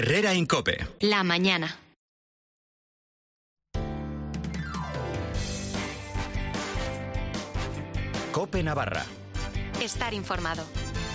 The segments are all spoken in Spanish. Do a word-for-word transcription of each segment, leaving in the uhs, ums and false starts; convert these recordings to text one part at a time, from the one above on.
Herrera en COPE. La mañana. COPE Navarra. Estar informado.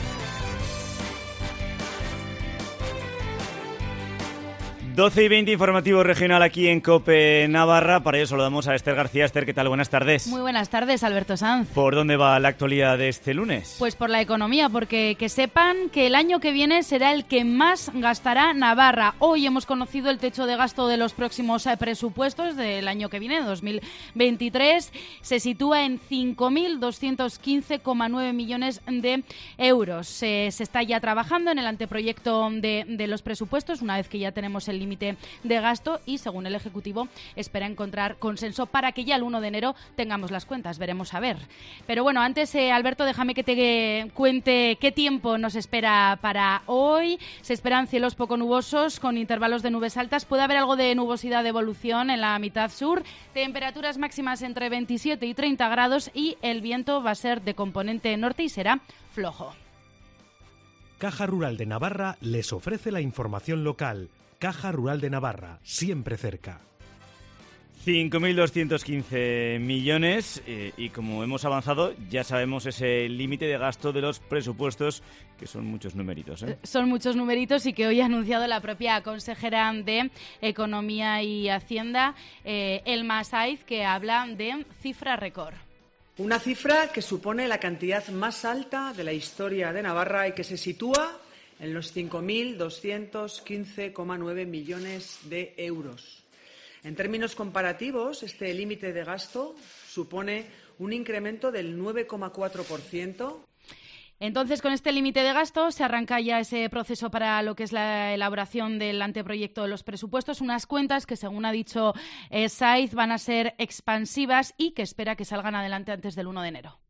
doce y veinte, informativo regional aquí en COPE Navarra. Para ello saludamos a Esther García. Esther, ¿qué tal? Buenas tardes. Muy buenas tardes, Alberto Sanz. ¿Por dónde va la actualidad de este lunes? Pues por la economía, porque que sepan que el año que viene será el que más gastará Navarra. Hoy hemos conocido el techo de gasto de los próximos presupuestos del año que viene, dos mil veintitrés. Se sitúa en cinco mil doscientos quince coma nueve millones de euros. Se, se está ya trabajando en el anteproyecto de, de los presupuestos, una vez que ya tenemos el límite de gasto, y según el Ejecutivo espera encontrar consenso para que ya el uno de enero tengamos las cuentas. Veremos a ver. Pero bueno, antes, eh, Alberto, déjame que te cuente qué tiempo nos espera para hoy. Se esperan cielos poco nubosos con intervalos de nubes altas. Puede haber algo de nubosidad de evolución en la mitad sur. Temperaturas máximas entre veintisiete y treinta grados y el viento va a ser de componente norte y será flojo. Caja Rural de Navarra les ofrece la información local. Caja Rural de Navarra, siempre cerca. cinco mil doscientos quince millones eh, y como hemos avanzado ya sabemos ese límite de gasto de los presupuestos, que son muchos numeritos, ¿eh? Son muchos numeritos y que hoy ha anunciado la propia consejera de Economía y Hacienda, eh, Elma Saiz, que habla de cifra récord. Una cifra que supone la cantidad más alta de la historia de Navarra y que se sitúa en los cinco mil doscientos quince coma nueve millones de euros. En términos comparativos, este límite de gasto supone un incremento del nueve coma cuatro por ciento. Entonces, con este límite de gasto se arranca ya ese proceso para lo que es la elaboración del anteproyecto de los presupuestos, unas cuentas que, según ha dicho eh, Saiz, van a ser expansivas y que espera que salgan adelante antes del uno de enero.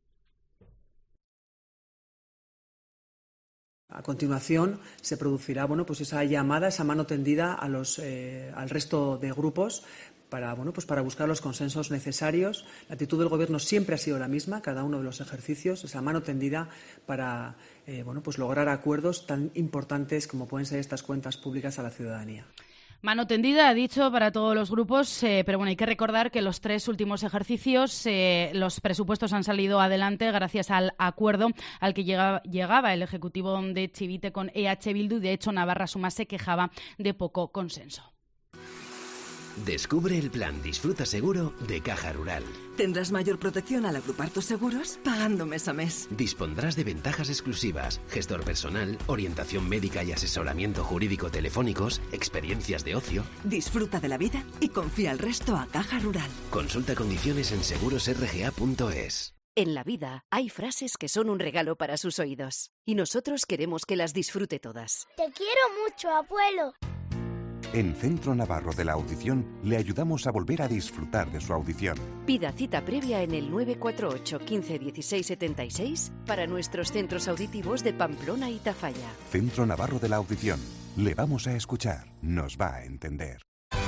A continuación se producirá bueno, pues esa llamada, esa mano tendida a los, eh, al resto de grupos para, bueno, pues para buscar los consensos necesarios. La actitud del Gobierno siempre ha sido la misma, cada uno de los ejercicios, esa mano tendida para eh, bueno, pues lograr acuerdos tan importantes como pueden ser estas cuentas públicas a la ciudadanía. Mano tendida, ha dicho, para todos los grupos, eh, pero bueno, hay que recordar que los tres últimos ejercicios eh, los presupuestos han salido adelante gracias al acuerdo al que llega, llegaba el Ejecutivo de Chivite con E H Bildu. De hecho, Navarra Suma se quejaba de poco consenso. Descubre el plan Disfruta Seguro de Caja Rural. Tendrás mayor protección al agrupar tus seguros pagando mes a mes. Dispondrás de ventajas exclusivas, gestor personal, orientación médica y asesoramiento jurídico telefónicos, experiencias de ocio. Disfruta de la vida y confía el resto a Caja Rural. Consulta condiciones en seguros r g a punto es. En la vida hay frases que son un regalo para sus oídos y nosotros queremos que las disfrute todas. Te quiero mucho, abuelo. En Centro Navarro de la Audición le ayudamos a volver a disfrutar de su audición. Pida cita previa en el nueve cuatro ocho, quince, dieciséis, setenta y seis para nuestros centros auditivos de Pamplona y Tafalla. Centro Navarro de la Audición. Le vamos a escuchar. Nos va a entender.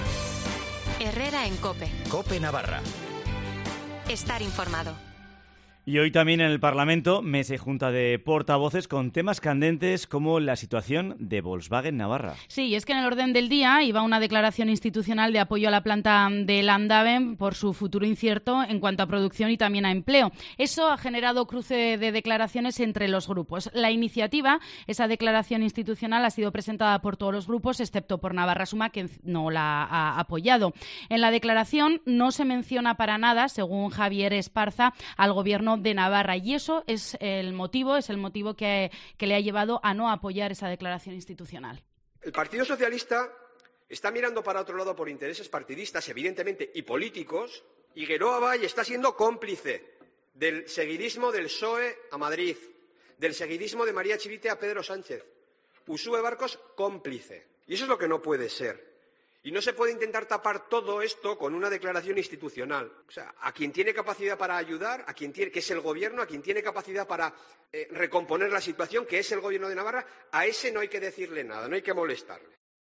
Herrera en COPE. COPE Navarra. Estar informado. Y hoy también en el Parlamento, mesa y junta de portavoces con temas candentes como la situación de Volkswagen Navarra. Sí, y es que en el orden del día iba una declaración institucional de apoyo a la planta de Landaven por su futuro incierto en cuanto a producción y también a empleo. Eso ha generado cruce de declaraciones entre los grupos. La iniciativa, esa declaración institucional, ha sido presentada por todos los grupos, excepto por Navarra Suma, que no la ha apoyado. En la declaración no se menciona para nada, según Javier Esparza, al Gobierno de Navarra, y eso es el motivo, es el motivo que, que le ha llevado a no apoyar esa declaración institucional. El Partido Socialista está mirando para otro lado por intereses partidistas, evidentemente, y políticos, y Geroa Bay está siendo cómplice del seguidismo del P S O E a Madrid, del seguidismo de María Chivite a Pedro Sánchez. Usue Barcos, cómplice. Y eso es lo que no puede ser. Y no se puede intentar tapar todo esto con una declaración institucional. O sea, a quien tiene capacidad para ayudar, a quien tiene, que es el Gobierno, a quien tiene capacidad para eh, recomponer la situación, que es el Gobierno de Navarra, a ese no hay que decirle nada, no hay que molestarle.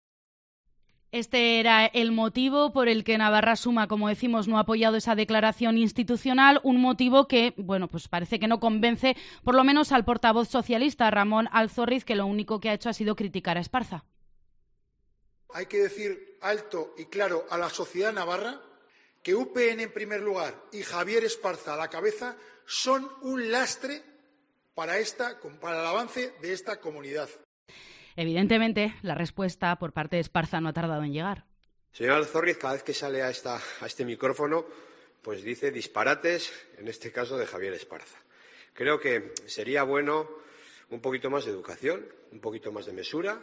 Este era el motivo por el que Navarra Suma, como decimos, no ha apoyado esa declaración institucional, un motivo que, bueno, pues parece que no convence por lo menos al portavoz socialista, Ramón Alzorriz, que lo único que ha hecho ha sido criticar a Esparza. Hay que decir alto y claro a la sociedad navarra que U P N en primer lugar y Javier Esparza a la cabeza son un lastre para, esta, para el avance de esta comunidad. Evidentemente, la respuesta por parte de Esparza no ha tardado en llegar. Señor Alzorriz, cada vez que sale a, esta, a este micrófono, pues dice disparates, en este caso de Javier Esparza. Creo que sería bueno un poquito más de educación, un poquito más de mesura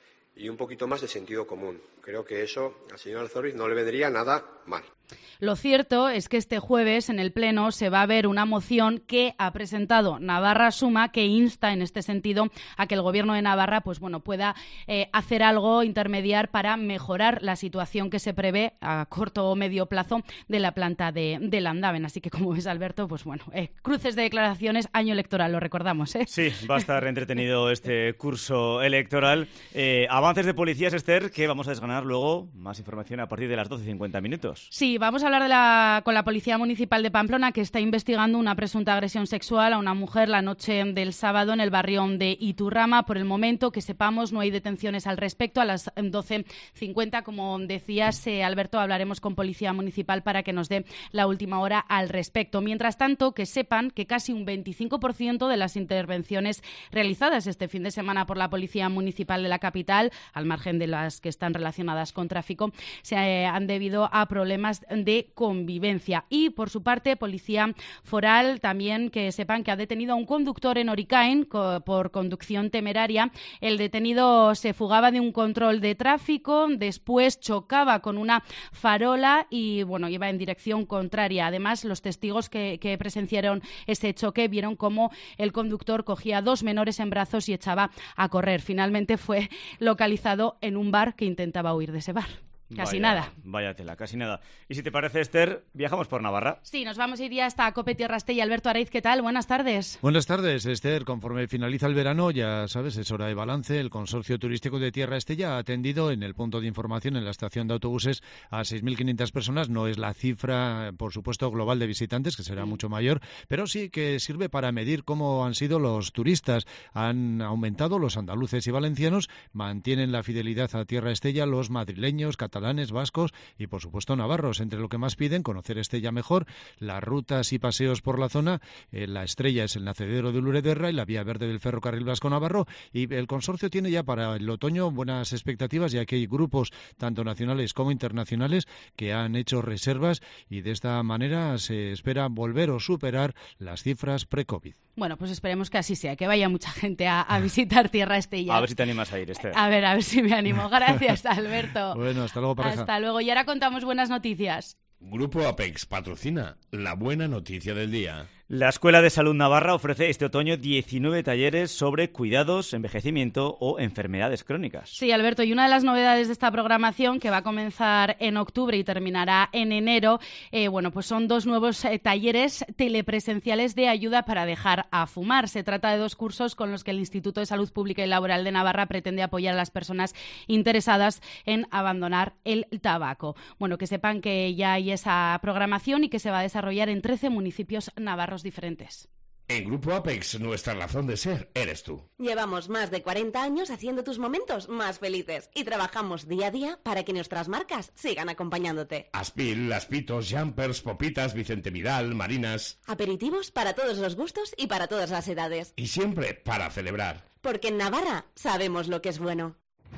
y un poquito más de sentido común. Creo que eso al señor Alzorriz no le vendría nada mal. Lo cierto es que este jueves en el Pleno se va a ver una moción que ha presentado Navarra Suma que insta en este sentido a que el Gobierno de Navarra pues bueno pueda eh, hacer algo, intermediar para mejorar la situación que se prevé a corto o medio plazo de la planta de, de Landaven. Así que, como ves, Alberto, pues bueno, eh, cruces de declaraciones, año electoral, lo recordamos, ¿eh? Sí, va a estar entretenido este curso electoral. Eh, avances de policías, Esther, que vamos a desgranar luego. Más información a partir de las doce y cincuenta minutos. Sí, vamos a hablar de la, con la Policía Municipal de Pamplona, que está investigando una presunta agresión sexual a una mujer la noche del sábado en el barrio de Iturrama. Por el momento, que sepamos, no hay detenciones al respecto. A las doce cincuenta, como decías, eh, Alberto, hablaremos con Policía Municipal para que nos dé la última hora al respecto. Mientras tanto, que sepan que casi un veinticinco por ciento de las intervenciones realizadas este fin de semana por la Policía Municipal de la capital, al margen de las que están relacionadas con tráfico, se eh, han debido a problemas de convivencia. Y, por su parte, Policía Foral también, que sepan que ha detenido a un conductor en Oricaen co- por conducción temeraria. El detenido se fugaba de un control de tráfico, después chocaba con una farola y, bueno, iba en dirección contraria. Además, los testigos que, que presenciaron ese choque vieron cómo el conductor cogía a dos menores en brazos y echaba a correr. Finalmente fue localizado en un bar que intentaba huir de ese bar. Casi Vaya, nada. Vaya tela, casi nada. Y si te parece, Esther, viajamos por Navarra. Sí, nos vamos a ir ya hasta Cope Tierra Estella. Alberto Araiz, ¿qué tal? Buenas tardes. Buenas tardes, Esther. Conforme finaliza el verano, ya sabes, es hora de balance. El Consorcio Turístico de Tierra Estella ha atendido en el punto de información en la estación de autobuses a seis mil quinientas personas. No es la cifra, por supuesto, global de visitantes, que será mucho mayor, pero sí que sirve para medir cómo han sido los turistas. Han aumentado los andaluces y valencianos, mantienen la fidelidad a Tierra Estella los madrileños, catalanes, vascos y, por supuesto, navarros. Entre lo que más piden, conocer Estella mejor, las rutas y paseos por la zona. Eh, la estrella es el nacedero de Lurederra y la vía verde del ferrocarril vasco-navarro. Y el consorcio tiene ya para el otoño buenas expectativas, ya que hay grupos tanto nacionales como internacionales que han hecho reservas y de esta manera se espera volver o superar las cifras pre-COVID. Bueno, pues esperemos que así sea, que vaya mucha gente a, a visitar Tierra Estella. A ver si te animas a ir, Esther. A ver, a ver si me animo. Gracias, Alberto. Bueno, hasta luego, pareja. Hasta luego. Y ahora contamos buenas noticias. Grupo Apex patrocina la buena noticia del día. La Escuela de Salud Navarra ofrece este otoño diecinueve talleres sobre cuidados, envejecimiento o enfermedades crónicas. Sí, Alberto, y una de las novedades de esta programación, que va a comenzar en octubre y terminará en enero, eh, bueno, pues son dos nuevos eh, talleres telepresenciales de ayuda para dejar a fumar. Se trata de dos cursos con los que el Instituto de Salud Pública y Laboral de Navarra pretende apoyar a las personas interesadas en abandonar el tabaco. Bueno, que sepan que ya hay esa programación y que se va a desarrollar en trece municipios navarros diferentes. En Grupo Apex, nuestra razón de ser eres tú. Llevamos más de cuarenta años haciendo tus momentos más felices y trabajamos día a día para que nuestras marcas sigan acompañándote. Aspil, Aspitos, Jumpers, Popitas, Vicente Vidal, Marinas. Aperitivos para todos los gustos y para todas las edades. Y siempre para celebrar. Porque en Navarra sabemos lo que es bueno.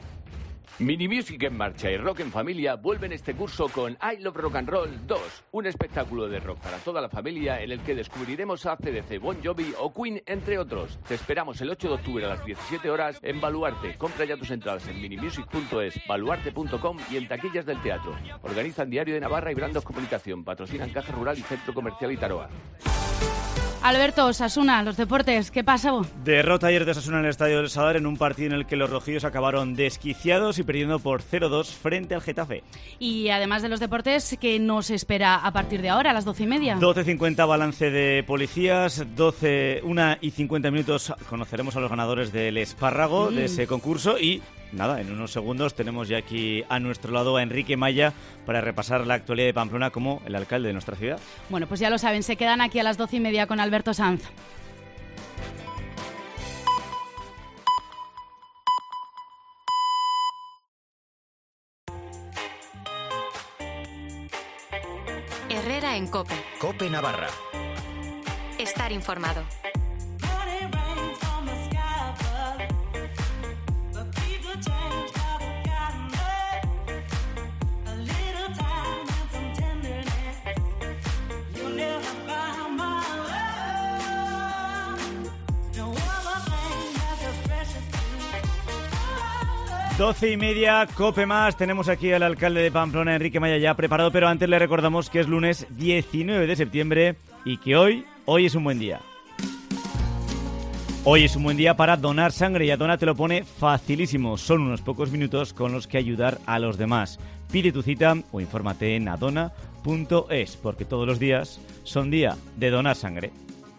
Mini Music en Marcha y Rock en Familia vuelven este curso con I Love Rock and Roll dos, un espectáculo de rock para toda la familia en el que descubriremos a C D C, Bon Jovi o Queen, entre otros. Te esperamos el ocho de octubre a las diecisiete horas en Baluarte. Compra ya tus entradas en minimusic punto es, baluarte punto com y en taquillas del teatro. Organizan Diario de Navarra y Brandos Comunicación. Patrocinan Caja Rural y Centro Comercial Itaroa. Alberto, Osasuna, los deportes, ¿qué pasó? Derrota ayer de Osasuna en el Estadio del Sadar en un partido en el que los rojillos acabaron desquiciados y perdiendo por cero dos frente al Getafe. Y además de los deportes, ¿qué nos espera a partir de ahora, a las doce y media? doce cincuenta balance de policías, doce, una y cincuenta minutos conoceremos a los ganadores del espárrago, mm. de ese concurso y... Nada, en unos segundos tenemos ya aquí a nuestro lado a Enrique Maya para repasar la actualidad de Pamplona como el alcalde de nuestra ciudad. Bueno, pues ya lo saben, se quedan aquí a las doce y media con Alberto Sanz. Herrera en COPE. COPE Navarra. Estar informado. Doce y media, COPE más. Tenemos aquí al alcalde de Pamplona, Enrique Maya, ya preparado, pero antes le recordamos que es lunes diecinueve de septiembre y que hoy, hoy es un buen día. Hoy es un buen día para donar sangre y Adona te lo pone facilísimo. Son unos pocos minutos con los que ayudar a los demás. Pide tu cita o infórmate en adona punto es, porque todos los días son día de donar sangre.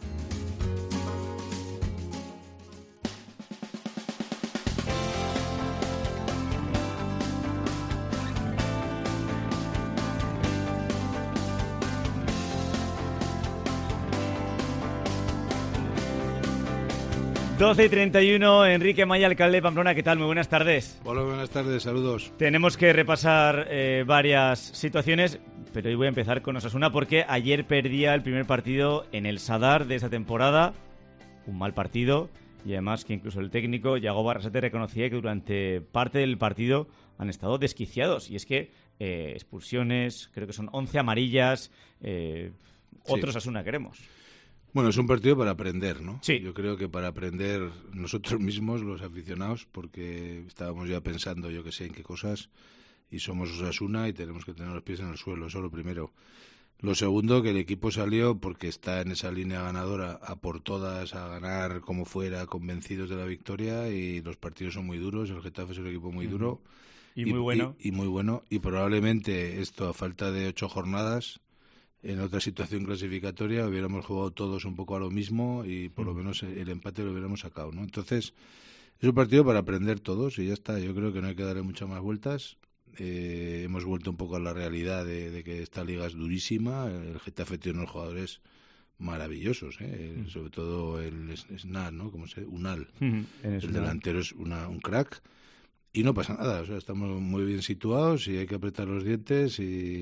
doce y treinta y uno, Enrique Maya, alcalde de Pamplona, ¿qué tal? Muy buenas tardes. Hola, buenas tardes, saludos. Tenemos que repasar eh, varias situaciones, pero hoy voy a empezar con Osasuna porque ayer perdía el primer partido en el Sadar de esta temporada, un mal partido, y además que incluso el técnico, Yago Barrasate, reconocía que durante parte del partido han estado desquiciados, y es que eh, expulsiones, creo que son once amarillas, eh, otros sí. Osasuna queremos. Bueno, es un partido para aprender, ¿no? Sí. Yo creo que para aprender nosotros mismos, los aficionados, porque estábamos ya pensando, yo que sé, en qué cosas, y somos Osasuna y tenemos que tener los pies en el suelo, eso lo primero. Lo segundo, que el equipo salió porque está en esa línea ganadora, a por todas, a ganar como fuera, convencidos de la victoria, y los partidos son muy duros, el Getafe es un equipo muy duro. Y, y muy bueno. Y, y muy bueno, y probablemente esto, a falta de ocho jornadas, en otra situación clasificatoria hubiéramos jugado todos un poco a lo mismo y por lo menos el empate lo hubiéramos sacado, ¿no? Entonces, es un partido para aprender todos y ya está. Yo creo que no hay que darle muchas más vueltas. Eh, hemos vuelto un poco a la realidad de, de que esta liga es durísima. El Getafe tiene unos jugadores maravillosos, ¿eh? Mm. Sobre todo el Snar, ¿no? Como se Unal. Mm. El delantero es una, un crack. Y no pasa nada, o sea, estamos muy bien situados y hay que apretar los dientes y,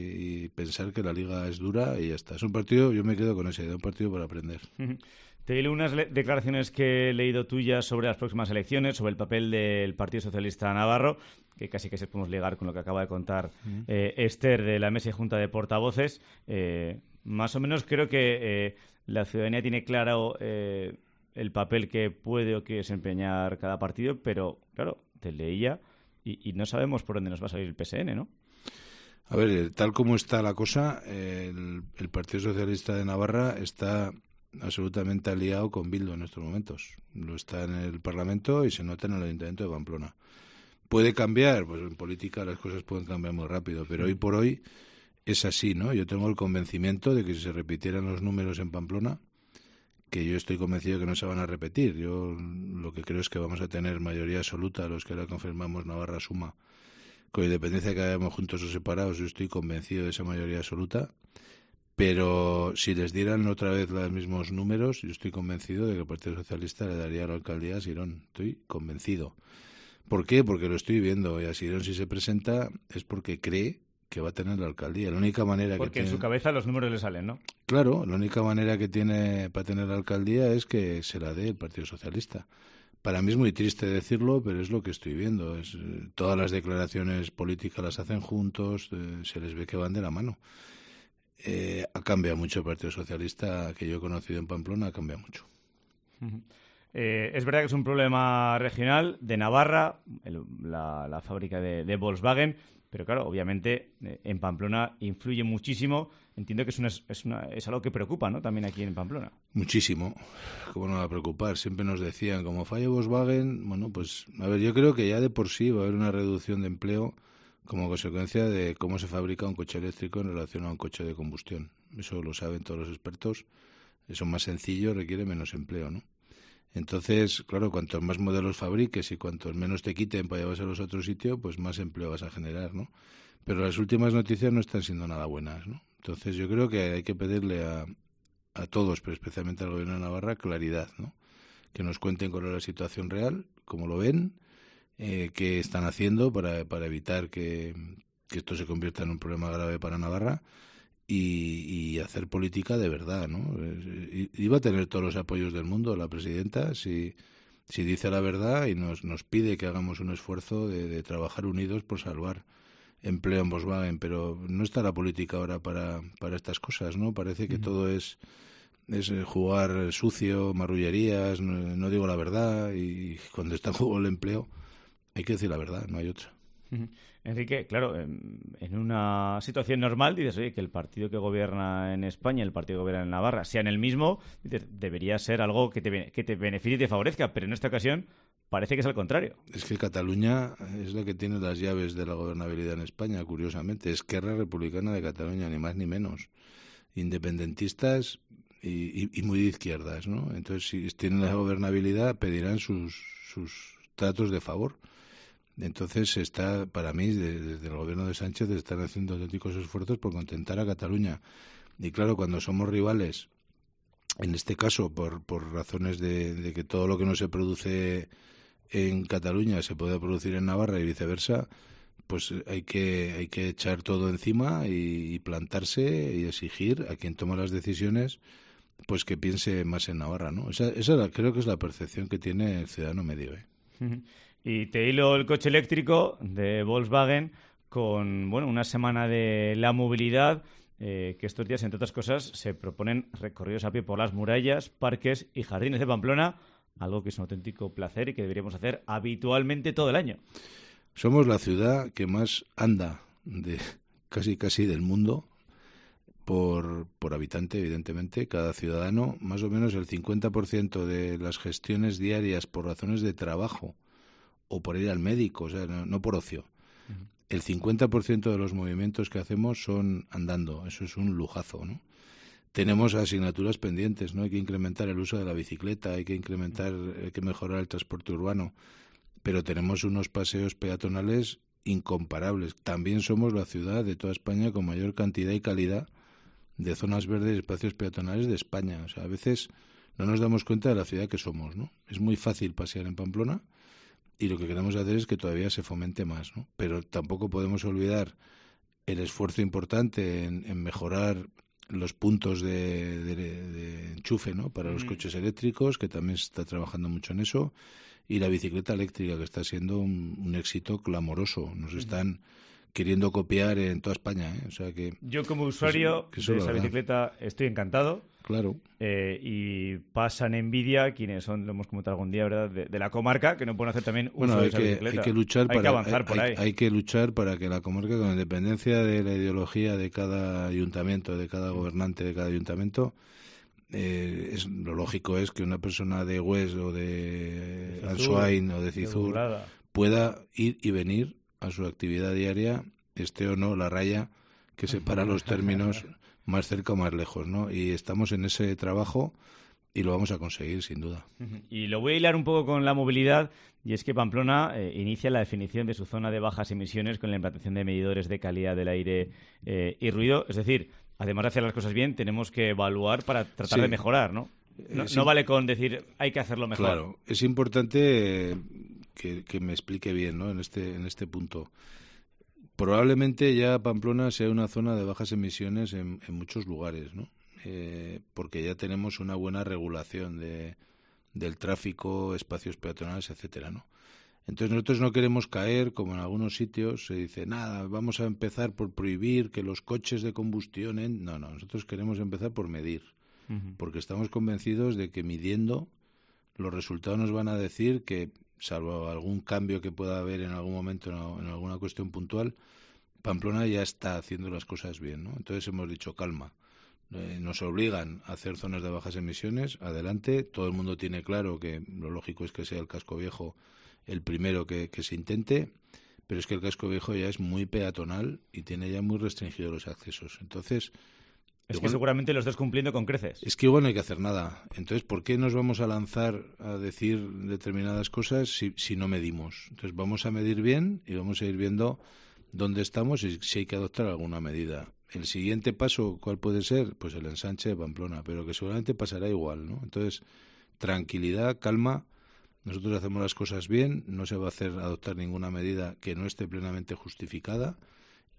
y pensar que la liga es dura y ya está. Es un partido, yo me quedo con esa idea, un partido para aprender. Uh-huh. Te di unas le- declaraciones que he leído tuyas sobre las próximas elecciones, sobre el papel del Partido Socialista Navarro, que casi que se podemos ligar con lo que acaba de contar uh-huh. eh, Esther de la Mesa y Junta de Portavoces. Eh, más o menos creo que eh, la ciudadanía tiene claro eh, el papel que puede o quiere desempeñar cada partido, pero claro, te leía y, y no sabemos por dónde nos va a salir el P S N, ¿no? A ver, tal como está la cosa, el, el Partido Socialista de Navarra está absolutamente aliado con Bildu en estos momentos. Lo está en el Parlamento y se nota en el Ayuntamiento de Pamplona. ¿Puede cambiar? Pues en política las cosas pueden cambiar muy rápido, pero hoy por hoy es así, ¿no? Yo tengo el convencimiento de que si se repitieran los números en Pamplona, que yo estoy convencido que no se van a repetir. Yo lo que creo es que vamos a tener mayoría absoluta, los que ahora confirmamos Navarra Suma, con independencia de que hayamos juntos o separados, yo estoy convencido de esa mayoría absoluta, pero si les dieran otra vez los mismos números, yo estoy convencido de que el Partido Socialista le daría la alcaldía a Sirón. Estoy convencido. ¿Por qué? Porque lo estoy viendo, y a Sirón si se presenta es porque cree que va a tener la alcaldía. La única manera Porque que en tiene... su cabeza los números le salen, ¿no? Claro, la única manera que tiene para tener la alcaldía es que se la dé el Partido Socialista. Para mí es muy triste decirlo, pero es lo que estoy viendo. Es, eh, todas las declaraciones políticas las hacen juntos, eh, se les ve que van de la mano. Eh, ha cambiado mucho el Partido Socialista que yo he conocido en Pamplona, ha cambiado mucho. Uh-huh. Eh, es verdad que es un problema regional de Navarra, el, la, la fábrica de, de Volkswagen, pero claro, obviamente eh, en Pamplona influye muchísimo. Entiendo que es, una, es, una, es algo que preocupa, ¿no? También aquí en Pamplona. Muchísimo. ¿Cómo no va a preocupar? Siempre nos decían, como falla Volkswagen, bueno, pues, a ver, yo creo que ya de por sí va a haber una reducción de empleo como consecuencia de cómo se fabrica un coche eléctrico en relación a un coche de combustión. Eso lo saben todos los expertos. Eso es más sencillo, requiere menos empleo, ¿no? Entonces, claro, cuantos más modelos fabriques y cuantos menos te quiten para llevarse a los otros sitios, pues más empleo vas a generar, ¿no? Pero las últimas noticias no están siendo nada buenas, ¿no? Entonces yo creo que hay que pedirle a, a todos, pero especialmente al Gobierno de Navarra, claridad, ¿no? Que nos cuenten cuál es la situación real, cómo lo ven, eh, qué están haciendo para, para evitar que, que esto se convierta en un problema grave para Navarra y, y hacer política de verdad, ¿no? Iba a tener todos los apoyos del mundo la presidenta si, si dice la verdad y nos, nos pide que hagamos un esfuerzo de, de trabajar unidos por salvar empleo en Volkswagen, pero no está la política ahora para, para estas cosas, ¿no? Parece que uh-huh. todo es, es jugar sucio, marrullerías, no, no digo la verdad, y cuando está en juego el empleo hay que decir la verdad, no hay otra. Uh-huh. Enrique, claro, en, en una situación normal dices, oye, que el partido que gobierna en España y el partido que gobierna en Navarra sean el mismo, dices, debería ser algo que te, que te beneficie y te favorezca, pero en esta ocasión parece que es al contrario. Es que Cataluña es la que tiene las llaves de la gobernabilidad en España, curiosamente. Esquerra Republicana de Cataluña, ni más ni menos. Independentistas y, y, y muy de izquierdas, ¿no? Entonces, si tienen la gobernabilidad, pedirán sus, sus tratos de favor. Entonces, está, para mí, desde el gobierno de Sánchez, están haciendo auténticos esfuerzos por contentar a Cataluña. Y claro, cuando somos rivales, en este caso, por, por razones de, de que todo lo que no se produce en Cataluña se puede producir en Navarra y viceversa, pues hay que hay que echar todo encima y, y plantarse y exigir a quien toma las decisiones pues que piense más en Navarra, ¿no? Esa, esa creo que es la percepción que tiene el ciudadano medio, ¿eh? Uh-huh. Y te hilo el coche eléctrico de Volkswagen con, bueno, una semana de la movilidad, eh, que estos días, entre otras cosas, se proponen recorridos a pie por las murallas, parques y jardines de Pamplona, algo que es un auténtico placer y que deberíamos hacer habitualmente todo el año. Somos la ciudad que más anda de casi casi del mundo por, por habitante, evidentemente. Cada ciudadano, más o menos el cincuenta por ciento de las gestiones diarias por razones de trabajo o por ir al médico, o sea, no, no por ocio. Uh-huh. El cincuenta por ciento de los movimientos que hacemos son andando. Eso es un lujazo, ¿no? Tenemos asignaturas pendientes, ¿no? Hay que incrementar el uso de la bicicleta, hay que incrementar, hay que mejorar el transporte urbano, pero tenemos unos paseos peatonales incomparables. También somos la ciudad de toda España con mayor cantidad y calidad de zonas verdes y espacios peatonales de España. O sea, a veces no nos damos cuenta de la ciudad que somos, ¿no? Es muy fácil pasear en Pamplona y lo que queremos hacer es que todavía se fomente más, ¿no? Pero tampoco podemos olvidar el esfuerzo importante en, en mejorar los puntos de, de, de enchufe, ¿no? Para los coches eléctricos, que también se está trabajando mucho en eso, y la bicicleta eléctrica, que está siendo un, un éxito clamoroso. Nos están queriendo copiar en toda España, ¿eh? O sea que yo como usuario que, que de esa verdad. bicicleta estoy encantado. Claro. Eh, y pasan envidia quienes son, lo hemos comentado algún día, ¿verdad?, de, de la comarca, que no pueden hacer también uso bueno, hay de esa que, bicicleta. Hay que luchar hay para que avanzar hay, por ahí. Hay, hay que luchar para que la comarca, con independencia de la ideología de cada ayuntamiento, de cada gobernante de cada ayuntamiento, eh, es, lo lógico es que una persona de Hues o de, de Ansoain o de Cizur de pueda ir y venir a su actividad diaria, esté o no la raya que separa los términos más cerca o más lejos, ¿no? Y estamos en ese trabajo y lo vamos a conseguir, sin duda. Y lo voy a hilar un poco con la movilidad, y es que Pamplona eh, inicia la definición de su zona de bajas emisiones con la implantación de medidores de calidad del aire eh, y ruido. Es decir, además de hacer las cosas bien, tenemos que evaluar para tratar sí. de mejorar, ¿no? No, eh, sí. no vale con decir hay que hacerlo mejor. Claro, es importante eh, que, que me explique bien, ¿no? En este, en este punto. Probablemente ya Pamplona sea una zona de bajas emisiones en, en muchos lugares, ¿no? Eh, porque ya tenemos una buena regulación de, del tráfico, espacios peatonales, etcétera, ¿no? Entonces nosotros no queremos caer, como en algunos sitios se dice, nada, vamos a empezar por prohibir que los coches de combustión... En... No, no, nosotros queremos empezar por medir, uh-huh. porque estamos convencidos de que midiendo los resultados nos van a decir que, salvo algún cambio que pueda haber en algún momento en alguna cuestión puntual, Pamplona ya está haciendo las cosas bien, ¿no? Entonces hemos dicho, calma, eh, nos obligan a hacer zonas de bajas emisiones, adelante, todo el mundo tiene claro que lo lógico es que sea el casco viejo el primero que, que se intente, pero es que el casco viejo ya es muy peatonal y tiene ya muy restringidos los accesos. Entonces... Es igual, que seguramente lo estás cumpliendo con creces. Es que igual no hay que hacer nada. Entonces, ¿por qué nos vamos a lanzar a decir determinadas cosas si, si no medimos? Entonces, vamos a medir bien y vamos a ir viendo dónde estamos y si hay que adoptar alguna medida. El siguiente paso, ¿cuál puede ser? Pues el ensanche de Pamplona, pero que seguramente pasará igual, ¿no? Entonces, tranquilidad, calma. Nosotros hacemos las cosas bien, no se va a hacer adoptar ninguna medida que no esté plenamente justificada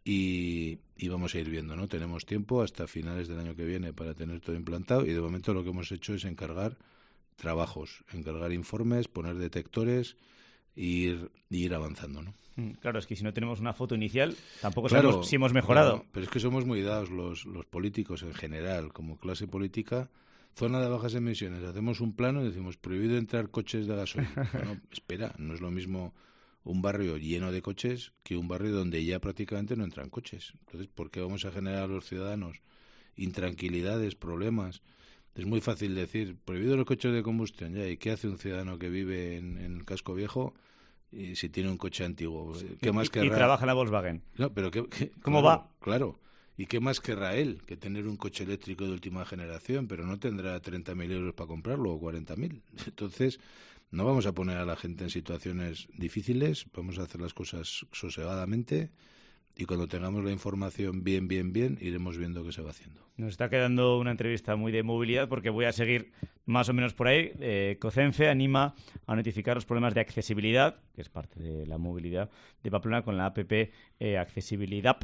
y, y vamos a ir viendo, ¿no? Tenemos tiempo hasta finales del año que viene para tener todo implantado y de momento lo que hemos hecho es encargar trabajos, encargar informes, poner detectores e ir, y ir avanzando, ¿no? Claro, es que si no tenemos una foto inicial, tampoco claro, sabemos si hemos mejorado. Claro, pero es que somos muy dados los, los políticos en general, como clase política. Zona de bajas emisiones, hacemos un plano y decimos prohibido entrar coches de gasolina. Bueno, espera, no es lo mismo un barrio lleno de coches que un barrio donde ya prácticamente no entran coches. Entonces, ¿por qué vamos a generar a los ciudadanos intranquilidades, problemas? Es muy fácil decir prohibido los coches de combustión, ya. ¿Y qué hace un ciudadano que vive en, en el casco viejo y si tiene un coche antiguo? ¿Qué más y, querrá? Y trabaja en la Volkswagen. No, pero ¿qué, qué, ¿Cómo claro, va? Claro. ¿Y qué más querrá él que tener un coche eléctrico de última generación? Pero no tendrá treinta mil euros para comprarlo o cuarenta mil. Entonces, no vamos a poner a la gente en situaciones difíciles, vamos a hacer las cosas sosegadamente y cuando tengamos la información bien, bien, bien, iremos viendo qué se va haciendo. Nos está quedando una entrevista muy de movilidad porque voy a seguir más o menos por ahí. Eh, COCENFE anima a notificar los problemas de accesibilidad, que es parte de la movilidad de Pamplona, con la app eh, Accesibilidad.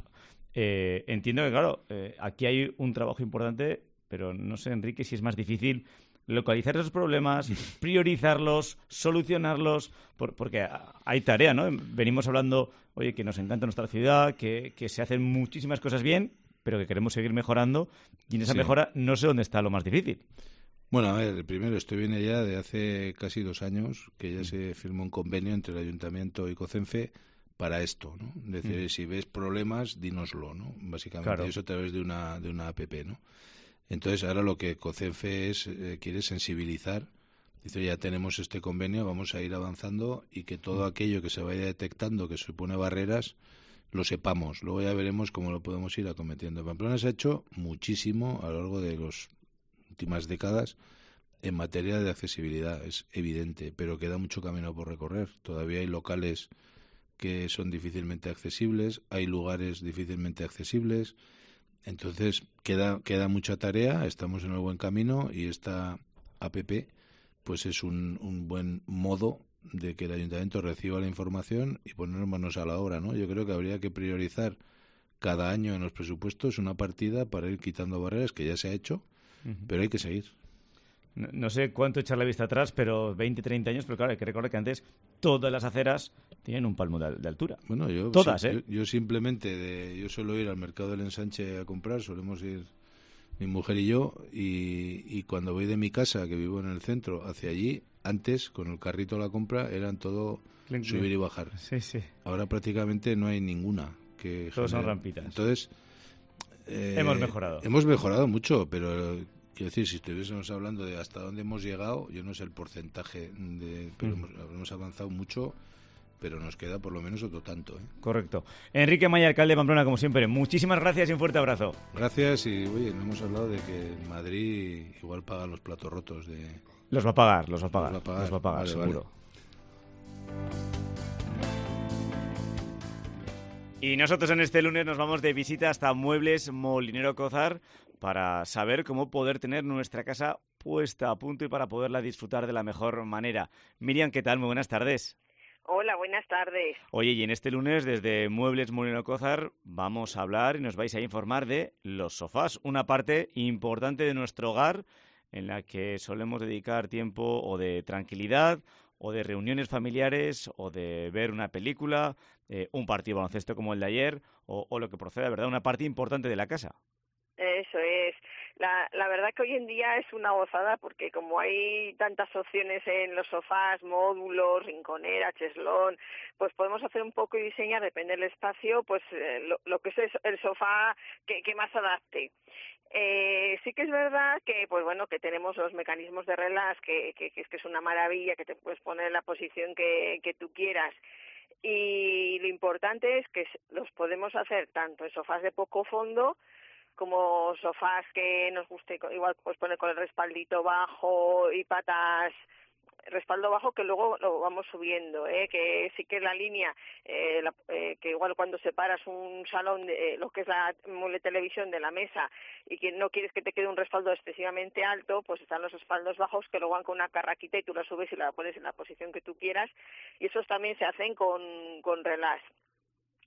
Eh, entiendo que, claro, eh, aquí hay un trabajo importante, pero no sé, Enrique, si es más difícil localizar esos problemas, priorizarlos, solucionarlos, por, porque hay tarea, ¿no? Venimos hablando, oye, que nos encanta nuestra ciudad, que, que se hacen muchísimas cosas bien, pero que queremos seguir mejorando, y en esa sí. mejora no sé dónde está lo más difícil. Bueno, a ver, primero, esto viene ya de hace casi dos años, que ya se firmó un convenio entre el Ayuntamiento y COCENFE para esto, ¿no? Es decir, mm. si ves problemas, dínoslo, ¿no? Básicamente, claro. Eso a través de una de una app, ¿no? Entonces, ahora lo que COCENFE es, eh, quiere sensibilizar. Dice, ya tenemos este convenio, vamos a ir avanzando y que todo aquello que se vaya detectando que supone barreras, lo sepamos. Luego ya veremos cómo lo podemos ir acometiendo. En Pamplona se ha hecho muchísimo a lo largo de las últimas décadas en materia de accesibilidad, es evidente, pero queda mucho camino por recorrer. Todavía hay locales que son difícilmente accesibles, hay lugares difícilmente accesibles, entonces queda queda mucha tarea, estamos en el buen camino y esta app pues es un, un buen modo de que el ayuntamiento reciba la información y poner manos a la obra, ¿no? Yo creo que habría que priorizar cada año en los presupuestos una partida para ir quitando barreras, que ya se ha hecho, uh-huh. pero hay que seguir. No, no sé cuánto echar la vista atrás, pero veinte, treinta años, pero claro, hay que recordar que antes todas las aceras tienen un palmo de, de altura. Bueno, yo, todas, sí, ¿eh? Yo, yo simplemente, de, yo suelo ir al mercado del Ensanche a comprar, solemos ir mi mujer y yo, y, y cuando voy de mi casa, que vivo en el centro, hacia allí, antes, con el carrito a la compra, eran todo clink, subir clink. y bajar. Sí, sí. Ahora prácticamente no hay ninguna que todos genere. Son rampitas. Entonces, eh, hemos mejorado. Hemos mejorado mucho, pero quiero decir, si estuviésemos hablando de hasta dónde hemos llegado, yo no sé el porcentaje, de, pero mm. hemos, hemos avanzado mucho, pero nos queda por lo menos otro tanto, ¿eh? Correcto. Enrique Maya, alcalde de Pamplona, como siempre, muchísimas gracias y un fuerte abrazo. Gracias y, oye, no hemos hablado de que Madrid igual paga los platos rotos de... Los va a pagar, los va a pagar, los va a pagar, los va a pagar vale, seguro. Vale. Y nosotros en este lunes nos vamos de visita hasta Muebles Molinero Cózar para saber cómo poder tener nuestra casa puesta a punto y para poderla disfrutar de la mejor manera. Miriam, ¿qué tal? Muy buenas tardes. Hola, buenas tardes. Oye, y en este lunes desde Muebles Molinero Cózar vamos a hablar y nos vais a informar de los sofás, una parte importante de nuestro hogar en la que solemos dedicar tiempo o de tranquilidad o de reuniones familiares o de ver una película, eh, un partido de baloncesto como el de ayer o, o lo que proceda, ¿verdad? Una parte importante de la casa. Eso es. La, la verdad que hoy en día es una gozada porque como hay tantas opciones en los sofás, módulos, rinconera, cheslón, pues podemos hacer un poco y diseñar, depende del espacio, pues eh, lo, lo que es el sofá que, que más adapte. Eh, sí que es verdad que, pues bueno, que tenemos los mecanismos de relax, que, que, que es que es una maravilla, que te puedes poner en la posición que, que tú quieras. Y lo importante es que los podemos hacer tanto en sofás de poco fondo, como sofás que nos guste, igual pues poner con el respaldito bajo y patas, respaldo bajo que luego lo vamos subiendo, ¿eh? Que sí que la línea, eh, la, eh, que igual cuando separas un salón, de, eh, lo que es la mueble televisión de la mesa y que no quieres que te quede un respaldo excesivamente alto, pues están los respaldos bajos que lo van con una carraquita y tú la subes y la pones en la posición que tú quieras y esos también se hacen con, con relax.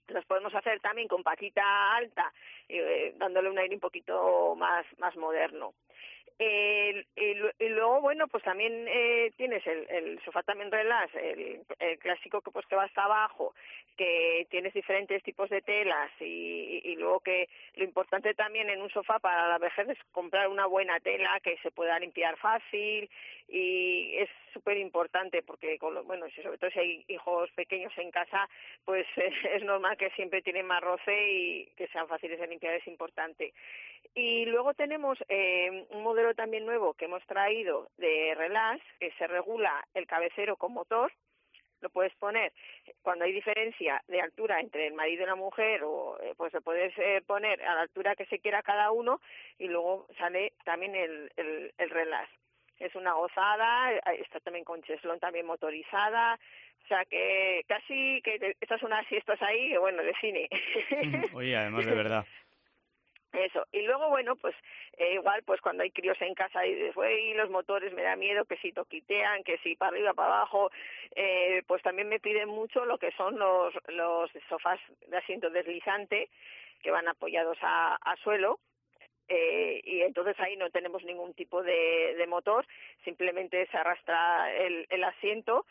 Los podemos hacer también con patita alta, eh, dándole un aire un poquito más, más moderno. Eh, y, y luego, bueno, pues también eh, tienes el, el sofá también relax, el, el clásico que pues que va hasta abajo, que tienes diferentes tipos de telas y, y luego que lo importante también en un sofá para la vejez es comprar una buena tela que se pueda limpiar fácil, y es súper importante porque, con lo, bueno, si sobre todo si hay hijos pequeños en casa, pues eh, es normal que siempre tienen más roce y que sean fáciles de limpiar, es importante. Y luego tenemos eh, un modelo también nuevo que hemos traído de relax, que se regula el cabecero con motor. Lo puedes poner cuando hay diferencia de altura entre el marido y la mujer, o eh, pues lo puedes eh, poner a la altura que se quiera cada uno, y luego sale también el, el, el relax. Es una gozada, está también con cheslón también motorizada, o sea que casi que te, estas son unas siestas ahí, que bueno, de cine. Oye, además de verdad. Eso, y luego, bueno, pues eh, igual, pues cuando hay críos en casa y dices, güey, los motores me da miedo, que si toquitean, que si para arriba, para abajo, eh, pues también me piden mucho lo que son los, los sofás de asiento deslizante, que van apoyados a, a suelo, eh, y entonces ahí no tenemos ningún tipo de, de motor, simplemente se arrastra el, el asiento.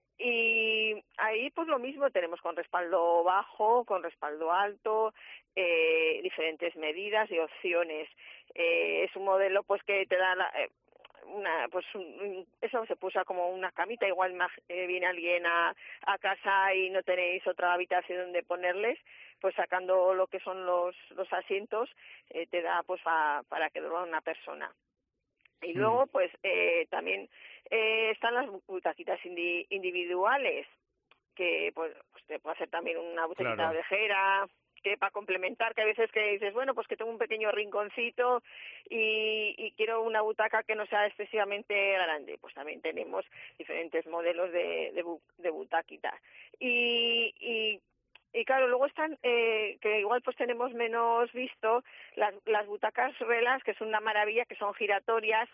Y ahí pues lo mismo, tenemos con respaldo bajo, con respaldo alto, eh, diferentes medidas y opciones. Eh, es un modelo pues que te da la, eh, una, pues un, eso se puso como una camita, igual más, eh, viene alguien a, a casa y no tenéis otra habitación donde ponerles, pues sacando lo que son los, los asientos, eh, te da pues a, para que duerma una persona. Y luego, pues, eh, también eh, están las butaquitas indi- individuales, que pues, pues te puede hacer también una butaquita Claro. orejera, que para complementar, que a veces que dices, bueno, pues que tengo un pequeño rinconcito y, y quiero una butaca que no sea excesivamente grande. Pues también tenemos diferentes modelos de, de, bu- de butaquita. Y... y Y claro, luego están, eh, que igual pues tenemos menos visto, las, las butacas relax, que son una maravilla, que son giratorias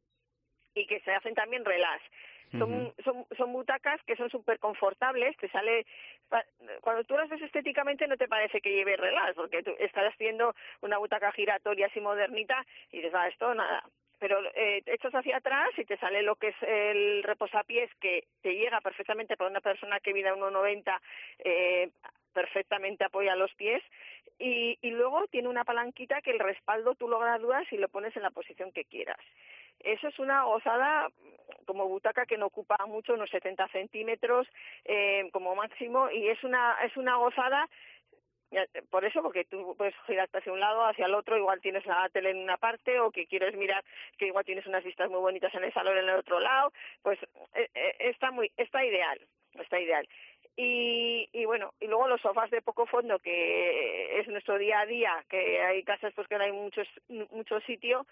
y que se hacen también relax. Son, uh-huh. son, son butacas que son súper confortables, te sale, cuando tú las ves estéticamente no te parece que lleve relax, porque tú estás viendo una butaca giratoria así modernita y dices, va, esto nada. Pero eh, te echas hacia atrás y te sale lo que es el reposapiés, que te llega perfectamente para una persona que mide uno noventa, eh, perfectamente apoya los pies, y, y luego tiene una palanquita que el respaldo tú lo gradúas y lo pones en la posición que quieras. Eso es una gozada, como butaca que no ocupa mucho, unos setenta centímetros eh, como máximo, y es una es una gozada. Por eso, porque tú puedes girarte hacia un lado, hacia el otro, igual tienes la tele en una parte, o que quieres mirar, que igual tienes unas vistas muy bonitas en el salón en el otro lado, pues eh, eh, está muy está ideal, está ideal. Y, y bueno, y luego los sofás de poco fondo, que es nuestro día a día, que hay casas pues que no hay muchos mucho sitio,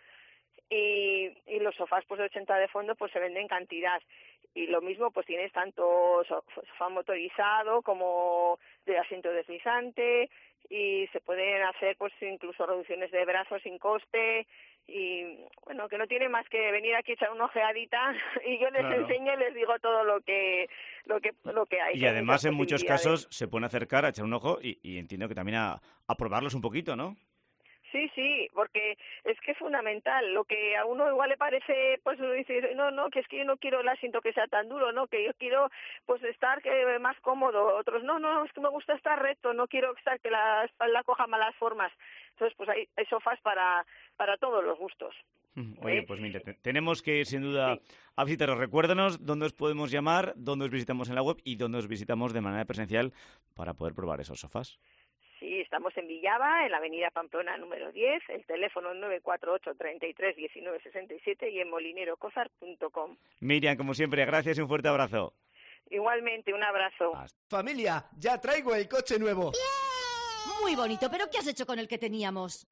y, y los sofás pues de ochenta de fondo pues se venden en cantidad. Y lo mismo, pues tienes tanto sofá motorizado como de asiento deslizante, y se pueden hacer pues incluso reducciones de brazos sin coste, y bueno, que no tiene más que venir aquí a echar una ojeadita y yo les claro. enseño y les digo todo lo que lo que lo que hay. Y además en muchos casos se pueden acercar a echar un ojo y, y entiendo que también a, a probarlos un poquito, ¿no? Sí, sí, porque es que es fundamental. Lo que a uno igual le parece, pues uno dice, no, no, que es que yo no quiero el asiento que sea tan duro, no, que yo quiero pues estar que más cómodo. Otros, no, no, es que me gusta estar recto, no quiero estar que la espalda coja malas formas. Entonces, pues hay, hay sofás para para todos los gustos. Oye, pues mira, te, tenemos que ir sin duda sí. a visitaros. Recuérdanos dónde os podemos llamar, dónde os visitamos en la web y dónde os visitamos de manera presencial para poder probar esos sofás. Sí, estamos en Villava, en la avenida Pamplona número diez, el teléfono nueve cuatro ocho, treinta y tres, diecinueve sesenta y siete y en molinero cozar punto com. Miriam, como siempre, gracias y un fuerte abrazo. Igualmente, un abrazo. Hasta. Familia, ya traigo el coche nuevo. ¡Bien! Muy bonito, pero ¿qué has hecho con el que teníamos?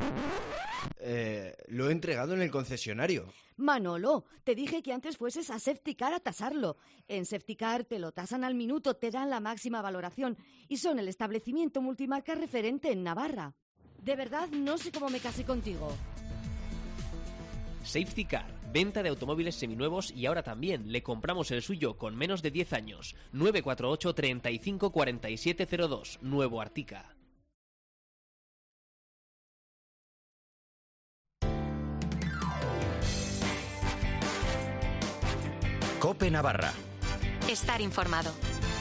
Eh, lo he entregado en el concesionario. Manolo, te dije que antes fueses a Safetycar a tasarlo. En Safetycar te lo tasan al minuto, te dan la máxima valoración y son el establecimiento multimarca referente en Navarra. De verdad, no sé cómo me casé contigo. Safetycar, venta de automóviles seminuevos y ahora también le compramos el suyo con menos de diez años. nueve cuatro ocho, treinta y cinco, cuarenta y siete cero dos, Nuevo Artica. COPE Navarra. Estar informado.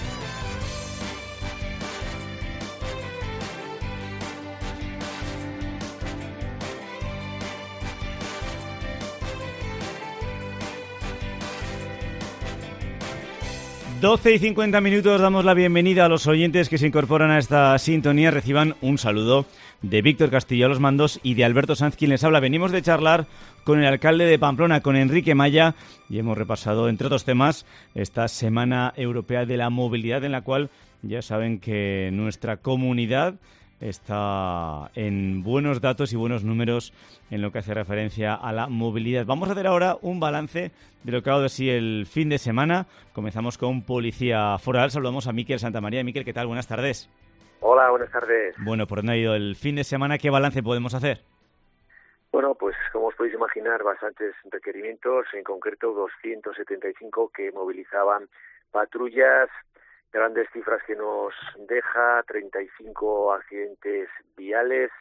doce y cincuenta minutos, damos la bienvenida a los oyentes que se incorporan a esta sintonía. Reciban un saludo de Víctor Castillo a los mandos y de Alberto Sanz, quien les habla. Venimos de charlar con el alcalde de Pamplona, con Enrique Maya, y hemos repasado, entre otros temas, esta Semana Europea de la Movilidad, en la cual ya saben que nuestra comunidad está en buenos datos y buenos números en lo que hace referencia a la movilidad. Vamos a hacer ahora un balance de lo que ha dado de sí el fin de semana. Comenzamos con Policía Foral. Saludamos a Miquel Santamaría. Miquel, ¿qué tal? Buenas tardes. Hola, buenas tardes. Bueno, ¿por dónde ha ido el fin de semana? ¿Qué balance podemos hacer? Bueno, pues como os podéis imaginar, bastantes requerimientos, en concreto doscientos setenta y cinco que movilizaban patrullas. Grandes cifras que nos deja, treinta y cinco accidentes viales,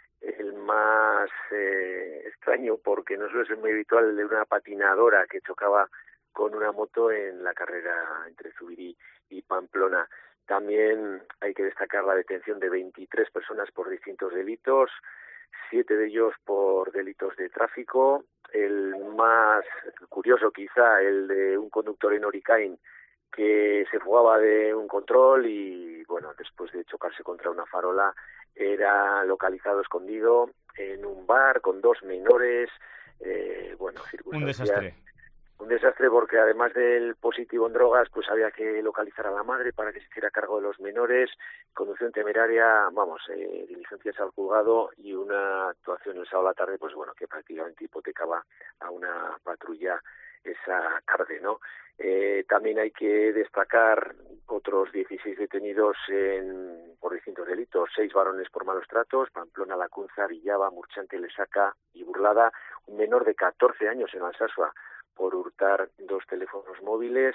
el más eh, extraño, porque no suele ser muy habitual, el de una patinadora que chocaba con una moto en la carrera entre Zubiri y Pamplona. También hay que destacar la detención de veintitrés personas por distintos delitos, siete de ellos por delitos de tráfico. El más curioso quizá, el de un conductor en Oricain, que se fugaba de un control y, bueno, después de chocarse contra una farola, era localizado escondido en un bar con dos menores. Eh, bueno, circunstancias. Un desastre. Un desastre porque además del positivo en drogas, pues había que localizar a la madre para que se hiciera cargo de los menores, conducción temeraria, vamos, eh, diligencias al juzgado y una actuación el sábado a la tarde, pues bueno, que prácticamente hipotecaba a una patrulla esa tarde, ¿no? Eh, también hay que destacar otros dieciséis detenidos en, por distintos delitos, seis varones por malos tratos, Pamplona, Lacunza, Villaba, Murchante, Lesaca y Burlada, un menor de catorce años en Alsasua por hurtar dos teléfonos móviles,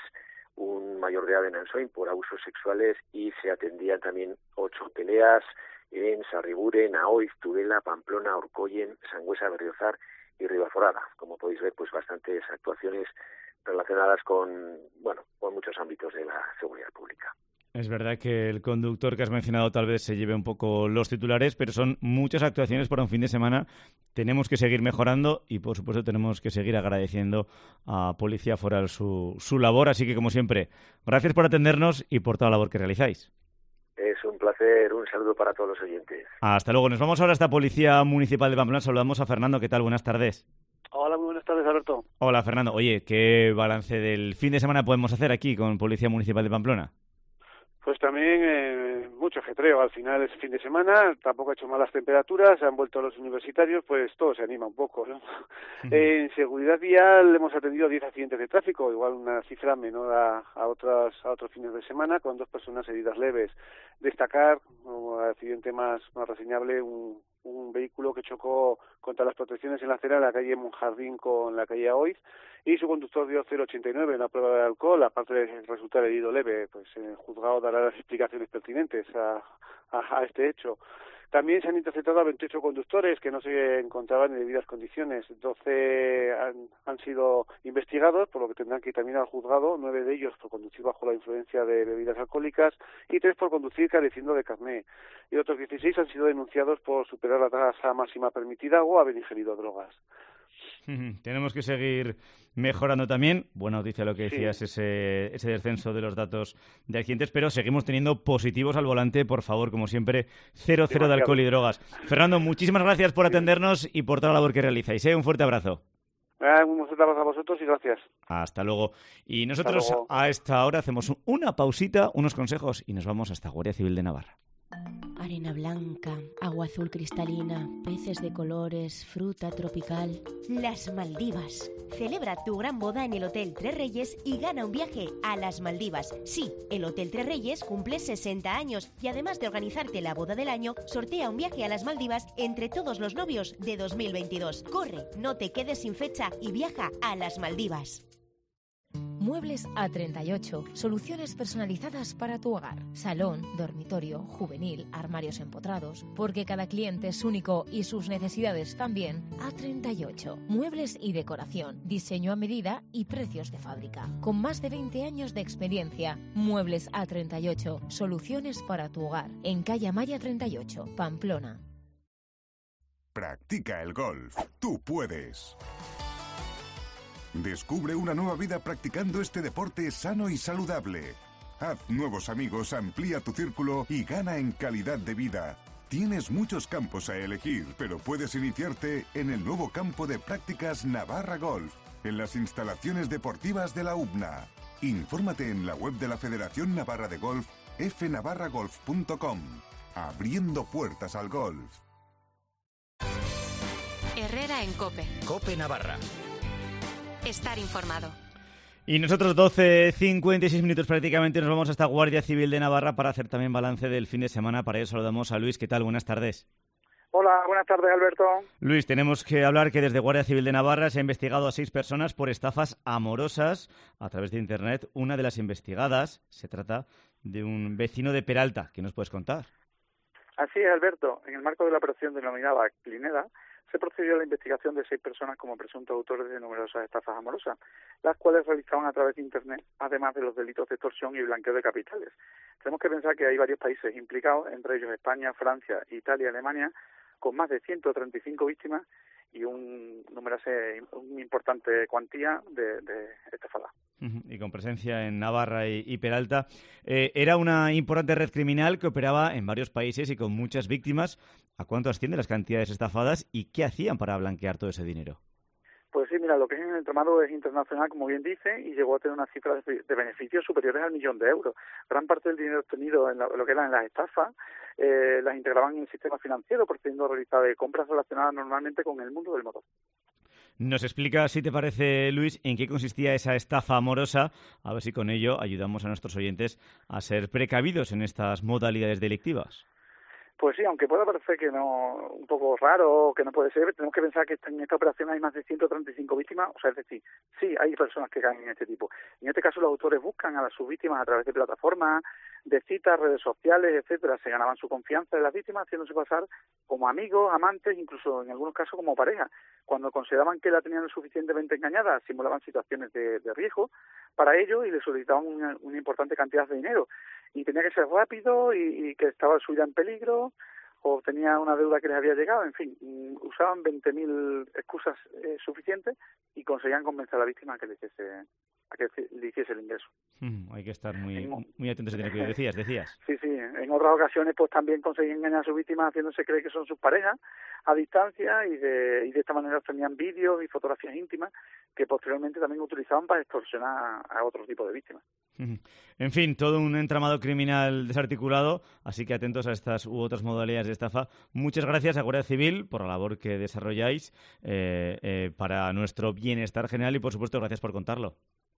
un mayor de edad en Ansoin por abusos sexuales, y se atendían también ocho peleas en Sarriguren, Aoiz, Tudela, Pamplona, Orcoyen, Sangüesa, Berriozar y Ribaforada. Como podéis ver, pues bastantes actuaciones relacionadas con, bueno, con muchos ámbitos de la seguridad pública. Es verdad que el conductor que has mencionado tal vez se lleve un poco los titulares, pero son muchas actuaciones para un fin de semana. Tenemos que seguir mejorando y, por supuesto, tenemos que seguir agradeciendo a Policía Foral su, su labor. Así que, como siempre, gracias por atendernos y por toda la labor que realizáis. Es un placer, un saludo para todos los oyentes. Hasta luego. Nos vamos ahora hasta Policía Municipal de Pamplona. Saludamos a Fernando. ¿Qué tal? Buenas tardes. Hola, muy buenas tardes, Alberto. Hola, Fernando. Oye, ¿qué balance del fin de semana podemos hacer aquí con Policía Municipal de Pamplona? Pues también eh, mucho ajetreo. Al final es fin de semana, tampoco ha hecho malas temperaturas, se han vuelto los universitarios, pues todo se anima un poco, ¿no? Uh-huh. Eh, en seguridad vial hemos atendido diez accidentes de tráfico, igual una cifra menor a, a, otras, a otros fines de semana, con dos personas heridas leves. Destacar, como accidente más, más reseñable, un, un vehículo que chocó contra las protecciones en la acera en la calle Monjardín con la calle Aoiz, y su conductor dio cero coma ochenta y nueve en la prueba de alcohol, aparte de resultar herido leve. Pues el juzgado dará las explicaciones pertinentes a, a, a este hecho. También se han interceptado a veintiocho conductores que no se encontraban en debidas condiciones. doce han, han sido investigados, por lo que tendrán que ir también al juzgado, nueve de ellos por conducir bajo la influencia de bebidas alcohólicas y tres por conducir careciendo de carné. Y otros dieciséis han sido denunciados por superar la tasa máxima permitida o haber ingerido drogas. Tenemos que seguir mejorando también. Buena noticia lo que decías, sí. ese, ese descenso de los datos de accidentes, pero seguimos teniendo positivos al volante. Por favor, como siempre, cero, cero de alcohol y drogas. Fernando, muchísimas gracias por atendernos y por toda la labor que realizáis. ¿eh? Un fuerte abrazo. Eh, un fuerte abrazo a vosotros y gracias. Hasta luego. Y nosotros a esta hora hacemos una pausita, unos consejos y nos vamos hasta Guardia Civil de Navarra. Arena blanca, agua azul cristalina, peces de colores, fruta tropical. Las Maldivas. Celebra tu gran boda en el Hotel Tres Reyes y gana un viaje a las Maldivas. Sí, el Hotel Tres Reyes cumple sesenta años y además de organizarte la boda del año, sortea un viaje a las Maldivas entre todos los novios de dos mil veintidós. Corre, no te quedes sin fecha y viaja a las Maldivas. Muebles A treinta y ocho, soluciones personalizadas para tu hogar. Salón, dormitorio, juvenil, armarios empotrados. Porque cada cliente es único y sus necesidades también. A treinta y ocho, muebles y decoración, diseño a medida y precios de fábrica. Con más de veinte años de experiencia, Muebles A treinta y ocho, soluciones para tu hogar. En calle Amaya treinta y ocho, Pamplona. Practica el golf. Tú puedes. Descubre una nueva vida practicando este deporte sano y saludable. Haz nuevos amigos, amplía tu círculo y gana en calidad de vida. Tienes muchos campos a elegir, pero puedes iniciarte en el nuevo campo de prácticas Navarra Golf, en las instalaciones deportivas de la U B N A. Infórmate en la web de la Federación Navarra de Golf, f navarra golf punto com. Abriendo puertas al golf. Herrera en COPE. COPE Navarra. Estar informado. Y nosotros, doce cincuenta y seis minutos prácticamente, nos vamos hasta Guardia Civil de Navarra para hacer también balance del fin de semana. Para ello saludamos a Luis. ¿Qué tal? Buenas tardes. Hola, buenas tardes, Alberto. Luis, tenemos que hablar que desde Guardia Civil de Navarra se ha investigado a seis personas por estafas amorosas a través de Internet. Una de las investigadas se trata de un vecino de Peralta. ¿Qué nos puedes contar? Así es, Alberto. En el marco de la operación denominada Clineda, se procedió a la investigación de seis personas como presuntos autores de numerosas estafas amorosas, las cuales realizaban a través de Internet, además de los delitos de extorsión y blanqueo de capitales. Tenemos que pensar que hay varios países implicados, entre ellos España, Francia, Italia y Alemania, con más de ciento treinta y cinco víctimas y un número, una importante cuantía de, de estafadas. Y con presencia en Navarra y, y Peralta. Eh, era una importante red criminal que operaba en varios países y con muchas víctimas. ¿A cuánto ascienden las cantidades estafadas y qué hacían para blanquear todo ese dinero? Pues sí, mira, lo que es en el entramado es internacional, como bien dice, y llegó a tener unas cifras de, de beneficios superiores al millón de euros. Gran parte del dinero obtenido en la, lo que eran las estafas eh, las integraban en el sistema financiero, procediendo a realizar de compras relacionadas normalmente con el mundo del motor. Nos explica, si te parece, Luis, en qué consistía esa estafa amorosa, a ver si con ello ayudamos a nuestros oyentes a ser precavidos en estas modalidades delictivas. Pues sí, aunque pueda parecer que no, un poco raro, que no puede ser, tenemos que pensar que en esta operación hay más de ciento treinta y cinco víctimas, o sea, es decir, sí, hay personas que caen en este tipo. En este caso, los autores buscan a sus víctimas a través de plataformas, de citas, redes sociales, etcétera. Se ganaban su confianza de las víctimas, haciéndose pasar como amigos, amantes, incluso en algunos casos como pareja. Cuando consideraban que la tenían lo suficientemente engañada, simulaban situaciones de, de riesgo para ello y le solicitaban una, una importante cantidad de dinero. Y tenía que ser rápido y, y que estaba su vida en peligro o tenía una deuda que les había llegado, en fin, usaban veinte mil excusas eh, suficientes y conseguían convencer a la víctima a que le hiciese, a que le hiciese el ingreso. Mm, hay que estar muy en, muy atentos a tener cuidado. Decías, decías. Sí, sí. En otras ocasiones pues también conseguían engañar a sus víctimas haciéndose creer que son sus parejas a distancia y de, y de esta manera obtenían vídeos y fotografías íntimas que posteriormente también utilizaban para extorsionar a otro tipo de víctimas. En fin, todo un entramado criminal desarticulado, así que atentos a estas u otras modalidades de estafa. Muchas gracias a Guardia Civil por la labor que desarrolláis eh, eh, para nuestro bienestar general y, por supuesto, gracias por contarlo.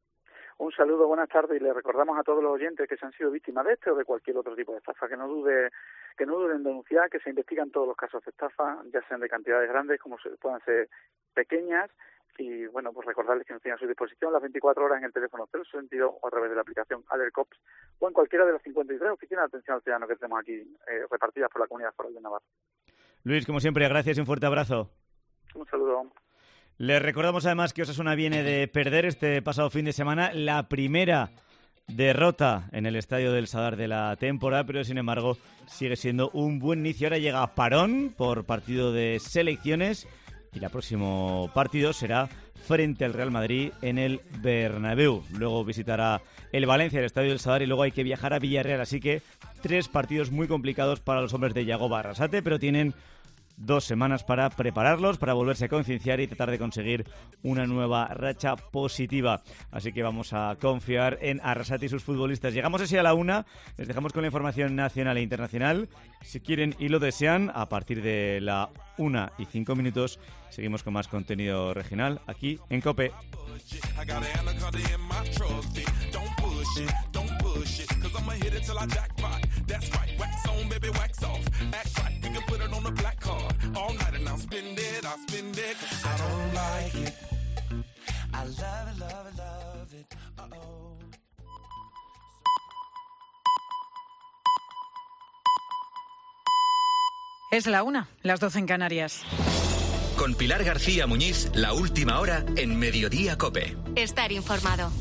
Un saludo, buenas tardes, y le recordamos a todos los oyentes que se han sido víctimas de este o de cualquier otro tipo de estafa que no dude, que no duden en denunciar, que se investigan todos los casos de estafa, ya sean de cantidades grandes como se, puedan ser pequeñas. Y, bueno, pues recordarles que nos tienen a su disposición las veinticuatro horas en el teléfono cero sesenta y dos o a través de la aplicación AlertCops o en cualquiera de las cincuenta y tres oficinas de atención al ciudadano que tenemos aquí eh, repartidas por la Comunidad Foral de Navarra. Luis, como siempre, gracias y un fuerte abrazo. Un saludo. Les recordamos además que Osasuna viene de perder este pasado fin de semana la primera derrota en el Estadio del Sadar de la temporada, pero sin embargo sigue siendo un buen inicio. Ahora llega parón por partido de selecciones y el próximo partido será frente al Real Madrid en el Bernabéu. Luego visitará el Valencia, el Estadio del Sadar, y luego hay que viajar a Villarreal. Así que tres partidos muy complicados para los hombres de Yagoba Arrasate, pero tienen dos semanas para prepararlos, para volverse a concienciar y tratar de conseguir una nueva racha positiva. Así que vamos a confiar en Arrasate y sus futbolistas. Llegamos así a la una, les dejamos con la información nacional e internacional. Si quieren y lo desean, a partir de la una y cinco minutos, seguimos con más contenido regional aquí en COPE. Cause I'ma hit it till I jackpot. That's right, wax on, baby, wax off. Act right, we can put it on the black card. All night and I'll spend it, I'll spend it. Cause I don't like it. I love it, love it, love it. Es la una, las doce en Canarias. Con Pilar García Muñiz, la última hora en Mediodía COPE. Estar informado.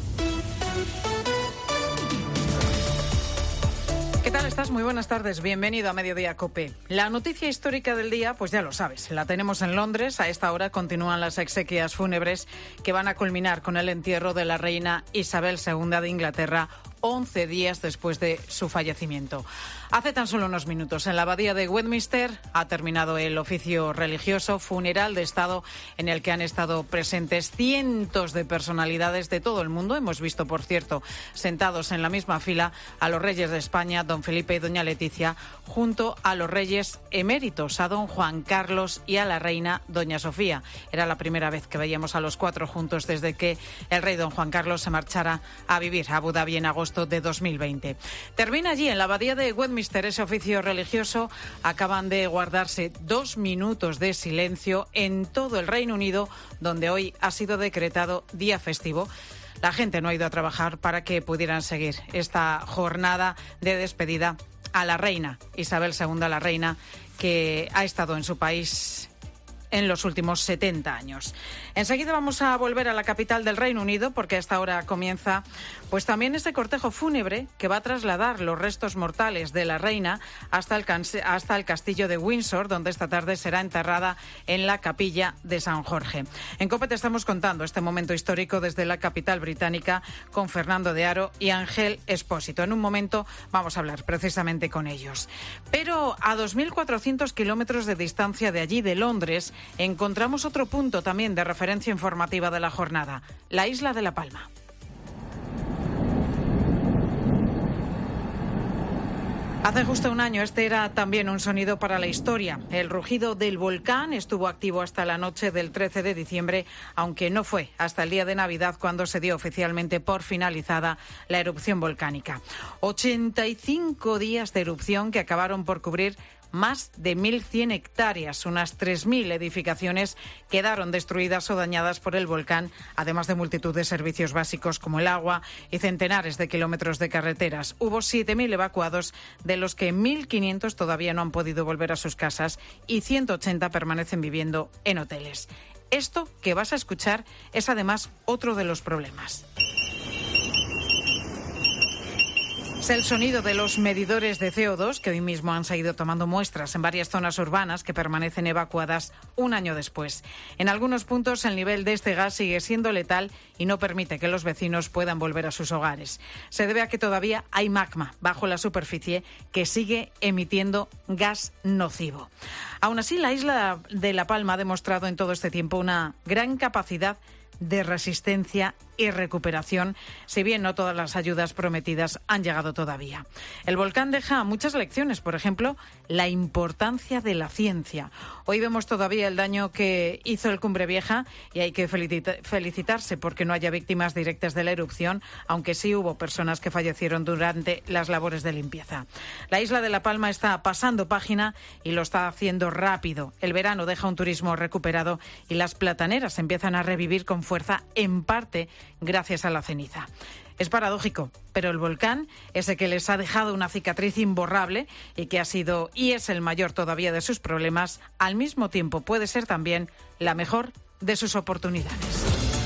¿Qué tal estás? Muy buenas tardes. Bienvenido a Mediodía COPE. La noticia histórica del día, pues ya lo sabes, la tenemos en Londres. A esta hora continúan las exequias fúnebres que van a culminar con el entierro de la reina Isabel segunda de Inglaterra, once días después de su fallecimiento. Hace tan solo unos minutos, en la abadía de Westminster, ha terminado el oficio religioso funeral de Estado en el que han estado presentes cientos de personalidades de todo el mundo. Hemos visto, por cierto, sentados en la misma fila a los reyes de España, don Felipe y doña Leticia, junto a los reyes eméritos, a don Juan Carlos y a la reina doña Sofía. Era la primera vez que veíamos a los cuatro juntos desde que el rey don Juan Carlos se marchara a vivir a Abu Dhabi en agosto de dos mil veinte. Termina allí, en la abadía de Westminster, ese oficio religioso. Acaban de guardarse dos minutos de silencio en todo el Reino Unido, donde hoy ha sido decretado día festivo. La gente no ha ido a trabajar para que pudieran seguir esta jornada de despedida a la reina Isabel segunda, la reina que ha estado en su país en los últimos setenta años. Enseguida vamos a volver a la capital del Reino Unido, porque a esta hora comienza pues también este cortejo fúnebre que va a trasladar los restos mortales de la reina hasta el, hasta el castillo de Windsor, donde esta tarde será enterrada en la capilla de San Jorge. En COPE te estamos contando este momento histórico desde la capital británica con Fernando de Aro y Ángel Espósito. En un momento vamos a hablar precisamente con ellos. Pero a dos mil cuatrocientos kilómetros de distancia de allí, de Londres, encontramos otro punto también de referencia informativa de la jornada, la isla de La Palma. Hace justo un año este era también un sonido para la historia. El rugido del volcán estuvo activo hasta la noche del trece de diciembre, aunque no fue hasta el día de Navidad cuando se dio oficialmente por finalizada la erupción volcánica. ochenta y cinco días de erupción que acabaron por cubrir más de mil cien hectáreas, unas tres mil edificaciones quedaron destruidas o dañadas por el volcán, además de multitud de servicios básicos como el agua y centenares de kilómetros de carreteras. Hubo siete mil evacuados, de los que mil quinientos todavía no han podido volver a sus casas y ciento ochenta permanecen viviendo en hoteles. Esto que vas a escuchar es además otro de los problemas. Es el sonido de los medidores de C O dos que hoy mismo han seguido tomando muestras en varias zonas urbanas que permanecen evacuadas un año después. En algunos puntos el nivel de este gas sigue siendo letal y no permite que los vecinos puedan volver a sus hogares. Se debe a que todavía hay magma bajo la superficie que sigue emitiendo gas nocivo. Aún así, la isla de La Palma ha demostrado en todo este tiempo una gran capacidad de resistencia y recuperación, si bien no todas las ayudas prometidas han llegado todavía. El volcán deja muchas lecciones, por ejemplo, la importancia de la ciencia. Hoy vemos todavía el daño que hizo el Cumbre Vieja y hay que felicita- felicitarse porque no haya víctimas directas de la erupción, aunque sí hubo personas que fallecieron durante las labores de limpieza. La isla de La Palma está pasando página y lo está haciendo rápido. El verano deja un turismo recuperado y las plataneras empiezan a revivir con fuerza, en parte gracias a la ceniza. Es paradójico, pero el volcán, ese que les ha dejado una cicatriz imborrable y que ha sido y es el mayor todavía de sus problemas, al mismo tiempo puede ser también la mejor de sus oportunidades.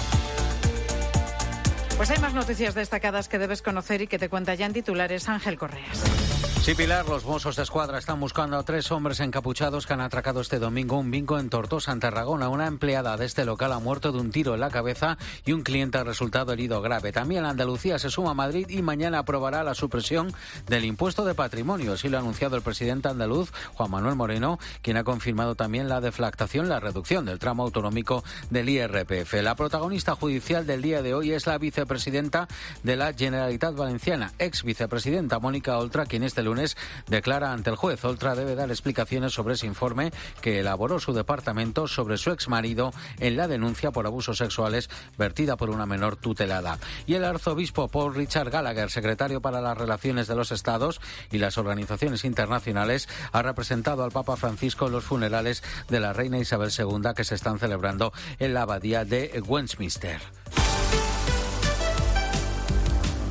Pues hay más noticias destacadas que debes conocer y que te cuenta ya en titulares Ángel Correas. Sí, Pilar, los Mossos de Escuadra están buscando a tres hombres encapuchados que han atracado este domingo un bingo en Tortosa, en Tarragona. Una empleada de este local ha muerto de un tiro en la cabeza y un cliente ha resultado herido grave. También Andalucía se suma a Madrid y mañana aprobará la supresión del impuesto de patrimonio. Así lo ha anunciado el presidente andaluz, Juan Manuel Moreno, quien ha confirmado también la deflactación, la reducción del tramo autonómico del I R P F. La protagonista judicial del día de hoy es la vicepresidenta de la Generalitat Valenciana, ex vicepresidenta Mónica Oltra, quien este lunes declara ante el juez. Oltra debe dar explicaciones sobre ese informe que elaboró su departamento sobre su exmarido en la denuncia por abusos sexuales vertida por una menor tutelada. Y el arzobispo Paul Richard Gallagher, secretario para las relaciones de los estados y las organizaciones internacionales, ha representado al Papa Francisco en los funerales de la reina Isabel segunda que se están celebrando en la abadía de Westminster.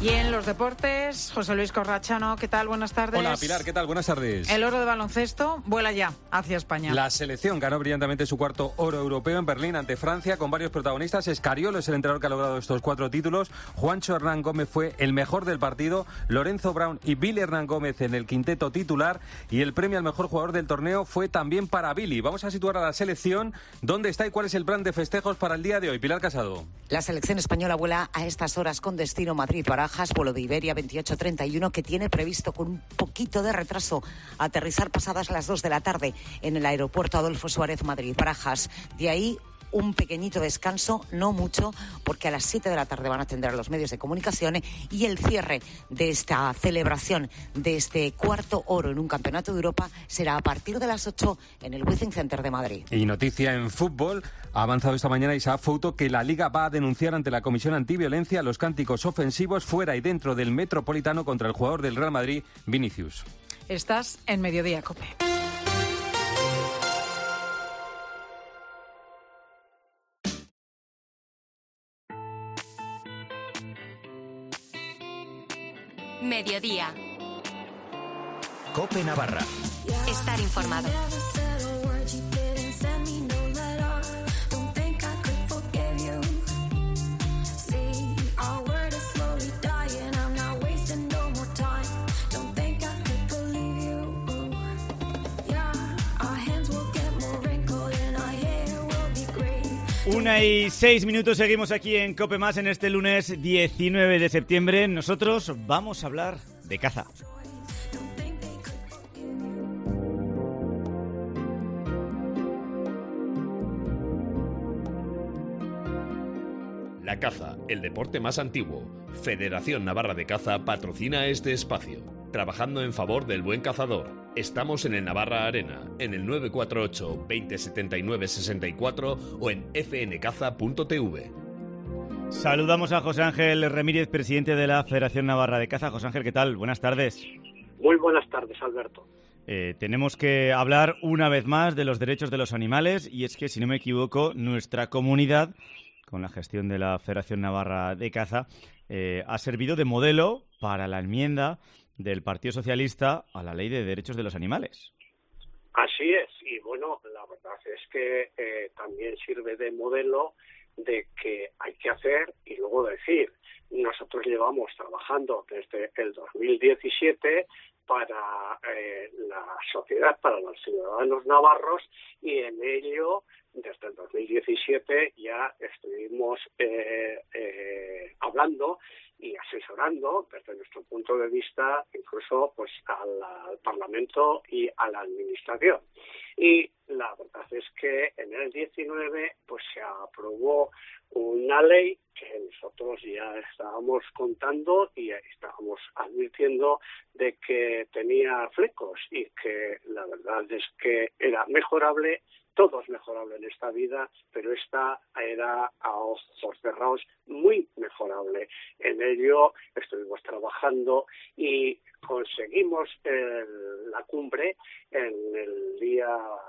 Y en los deportes, José Luis Corrachano, ¿qué tal? Buenas tardes. Hola, Pilar, ¿qué tal? Buenas tardes. El oro de baloncesto vuela ya hacia España. La selección ganó brillantemente su cuarto oro europeo en Berlín ante Francia con varios protagonistas. Escariolo es el entrenador que ha logrado estos cuatro títulos. Juancho Hernán Gómez fue el mejor del partido. Lorenzo Brown y Billy Hernán Gómez en el quinteto titular. Y el premio al mejor jugador del torneo fue también para Billy. Vamos a situar a la selección. ¿Dónde está y cuál es el plan de festejos para el día de hoy? Pilar Casado. La selección española vuela a estas horas con destino Madrid-Barajas, vuelo de Iberia veintiocho treinta y uno, que tiene previsto con un poquito de retraso aterrizar pasadas las dos de la tarde en el aeropuerto Adolfo Suárez Madrid-Barajas. De ahí un pequeñito descanso, no mucho, porque a las siete de la tarde van a atender a los medios de comunicación y el cierre de esta celebración de este cuarto oro en un campeonato de Europa será a partir de las ocho en el Withing Center de Madrid. Y noticia en fútbol, ha avanzado esta mañana Isaac Fouto que la Liga va a denunciar ante la Comisión Antiviolencia los cánticos ofensivos fuera y dentro del Metropolitano contra el jugador del Real Madrid, Vinicius. Estás en Mediodía COPE. Mediodía. COPE Navarra. Estar informado. Una y seis minutos, seguimos aquí en COPE Más en este lunes diecinueve de septiembre. Nosotros vamos a hablar de caza. La caza, el deporte más antiguo. Federación Navarra de Caza patrocina este espacio. Trabajando en favor del buen cazador. Estamos en el Navarra Arena, en el nueve cuatro ocho, veinte setenta y nueve sesenta y cuatro o en f n caza punto t v. Saludamos a José Ángel Remírez, presidente de la Federación Navarra de Caza. José Ángel, ¿qué tal? Buenas tardes. Muy buenas tardes, Alberto. Eh, tenemos que hablar una vez más de los derechos de los animales y es que, si no me equivoco, nuestra comunidad, con la gestión de la Federación Navarra de Caza, eh, ha servido de modelo para la enmienda del Partido Socialista a la Ley de Derechos de los Animales. Así es, y bueno, la verdad es que eh, también sirve de modelo de que hay que hacer y luego decir. Nosotros llevamos trabajando desde el dos mil diecisiete para eh, la sociedad, para los ciudadanos navarros, y en ello, desde el dos mil diecisiete, ya estuvimos eh, eh, hablando y asesorando desde nuestro punto de vista incluso pues al, al Parlamento y a la Administración. Y la verdad es que en el diecinueve pues se aprobó una ley que nosotros ya estábamos contando y estábamos advirtiendo de que tenía flecos y que la verdad es que era mejorable. Todo es mejorable en esta vida, pero esta era a ojos cerrados muy mejorable. En ello estuvimos trabajando y conseguimos el, la cumbre en el día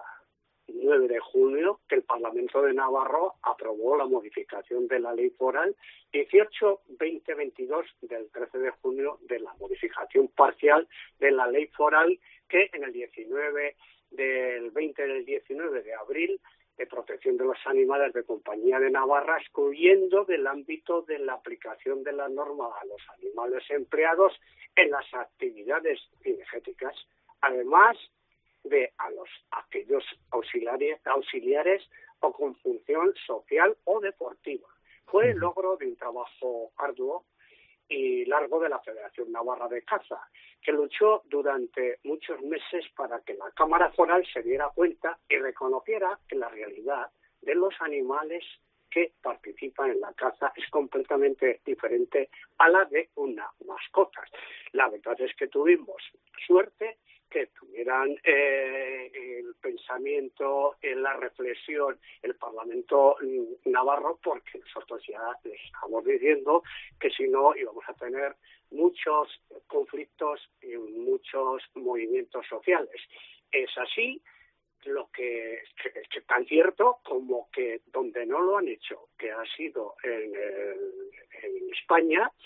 nueve de junio, que el Parlamento de Navarra aprobó la modificación de la ley foral dieciocho veinte veintidós del trece de junio de la modificación parcial de la ley foral que en el diecinueve del veinte del diecinueve de abril de protección de los animales de compañía de Navarra, excluyendo del ámbito de la aplicación de la norma a los animales empleados en las actividades cinegéticas, además de a los aquellos auxiliares, auxiliares o con función social o deportiva. Fue el logro de un trabajo arduo y largo de la Federación Navarra de Caza, que luchó durante muchos meses para que la Cámara Foral se diera cuenta y reconociera que la realidad de los animales que participan en la caza es completamente diferente a la de una mascota. La verdad es que tuvimos suerte que tuvieran eh, el pensamiento, eh, la reflexión, el Parlamento navarro, porque nosotros ya les estamos diciendo que si no íbamos a tener muchos conflictos y muchos movimientos sociales. Es así, lo que es que tan cierto como que donde no lo han hecho, que ha sido en, el, en España,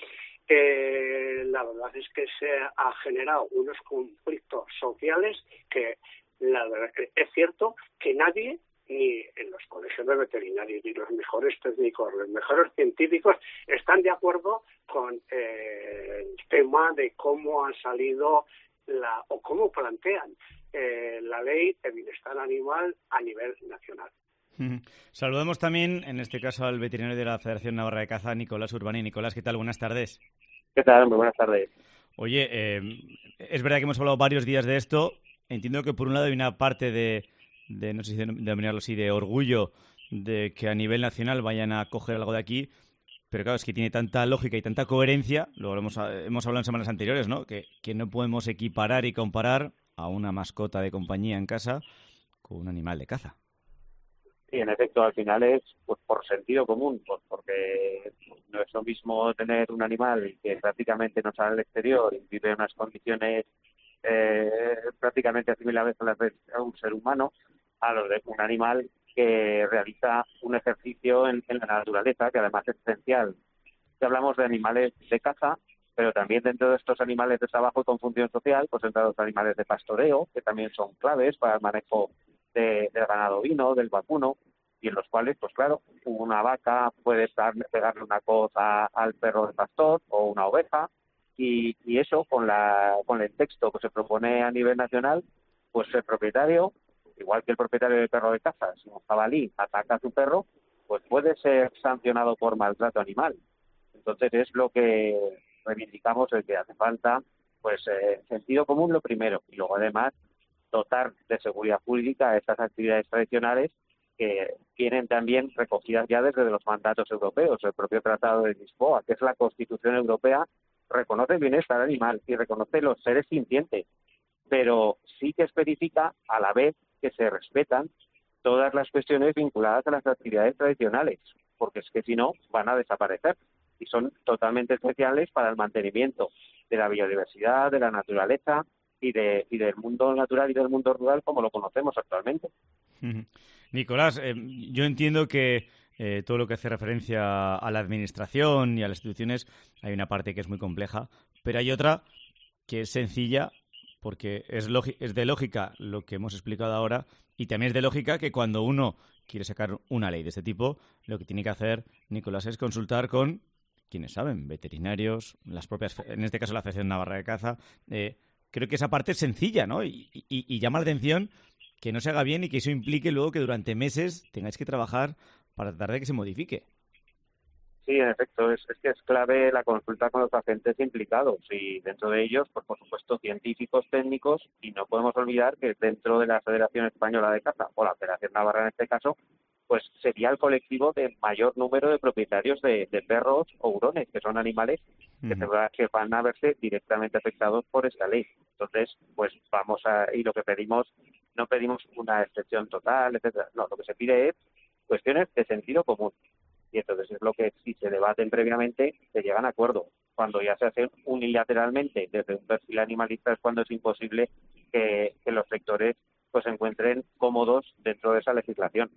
eh, la verdad es que se ha generado unos conflictos sociales que la verdad, es cierto que nadie, ni en los colegios de veterinarios, ni los mejores técnicos, los mejores científicos, están de acuerdo con eh, el tema de cómo ha salido la o cómo plantean eh, la ley de bienestar animal a nivel nacional. Saludamos también, en este caso, al veterinario de la Federación Navarra de Caza, Nicolás Urbani. Nicolás, ¿qué tal? Buenas tardes. ¿Qué tal? Muy buenas tardes. Oye, eh, es verdad que hemos hablado varios días de esto. Entiendo que por un lado hay una parte de, de no sé si denominarlo así, de orgullo de que a nivel nacional vayan a coger algo de aquí, pero claro, es que tiene tanta lógica y tanta coherencia, lo hemos, hemos hablado en semanas anteriores, ¿no? Que, que no podemos equiparar y comparar a una mascota de compañía en casa con un animal de caza. Sí, en efecto, al final es pues por sentido común, pues porque no es lo mismo tener un animal que prácticamente no sale al exterior y vive en unas condiciones eh, prácticamente asimilables a las de un ser humano, a los de un animal que realiza un ejercicio en, en la naturaleza, que además es esencial. Si hablamos de animales de caza, pero también dentro de estos animales de trabajo y con función social, pues dentro de los animales de pastoreo, que también son claves para el manejo de, del ganado ovino, del vacuno, y en los cuales, pues claro, una vaca puede estar, pegarle una cosa al perro de pastor o una oveja, y, y eso con la con el texto que se propone a nivel nacional, pues el propietario, igual que el propietario del perro de caza, si un jabalí ataca a su perro, pues puede ser sancionado por maltrato animal. Entonces es lo que reivindicamos, el que hace falta, pues eh, sentido común lo primero, y luego además dotar de seguridad jurídica a estas actividades tradicionales que tienen también recogidas ya desde los mandatos europeos. El propio Tratado de Lisboa, que es la Constitución Europea, reconoce el bienestar animal y reconoce los seres sintientes, pero sí que especifica a la vez que se respetan todas las cuestiones vinculadas a las actividades tradicionales, porque es que si no van a desaparecer y son totalmente especiales para el mantenimiento de la biodiversidad, de la naturaleza y de y del mundo natural y del mundo rural como lo conocemos actualmente. Nicolás, eh, yo entiendo que eh, todo lo que hace referencia a la administración y a las instituciones, hay una parte que es muy compleja, pero hay otra que es sencilla, porque es, es de lógica lo que hemos explicado ahora, y también es de lógica que cuando uno quiere sacar una ley de este tipo, lo que tiene que hacer, Nicolás, es consultar con quienes saben, veterinarios, las propias, en este caso la Federación Navarra de Caza. Eh, creo que esa parte es sencilla, ¿no? Y, y, y llama la atención que no se haga bien y que eso implique luego que durante meses tengáis que trabajar para tratar de que se modifique. Sí, en efecto, es, es que es clave la consulta con los agentes implicados y dentro de ellos, pues por supuesto, científicos, técnicos, y no podemos olvidar que dentro de la Federación Española de Caza, o la Federación Navarra en este caso, pues sería el colectivo de mayor número de propietarios de, de perros o hurones, que son animales que, uh-huh. que van a verse directamente afectados por esta ley. Entonces, pues vamos a, y lo que pedimos, no pedimos una excepción total, etcétera. No, lo que se pide es cuestiones de sentido común. Y entonces es lo que, si se debaten previamente, se llegan a acuerdo. Cuando ya se hacen unilateralmente desde un perfil animalista es cuando es imposible que, que los sectores pues se encuentren cómodos dentro de esa legislación.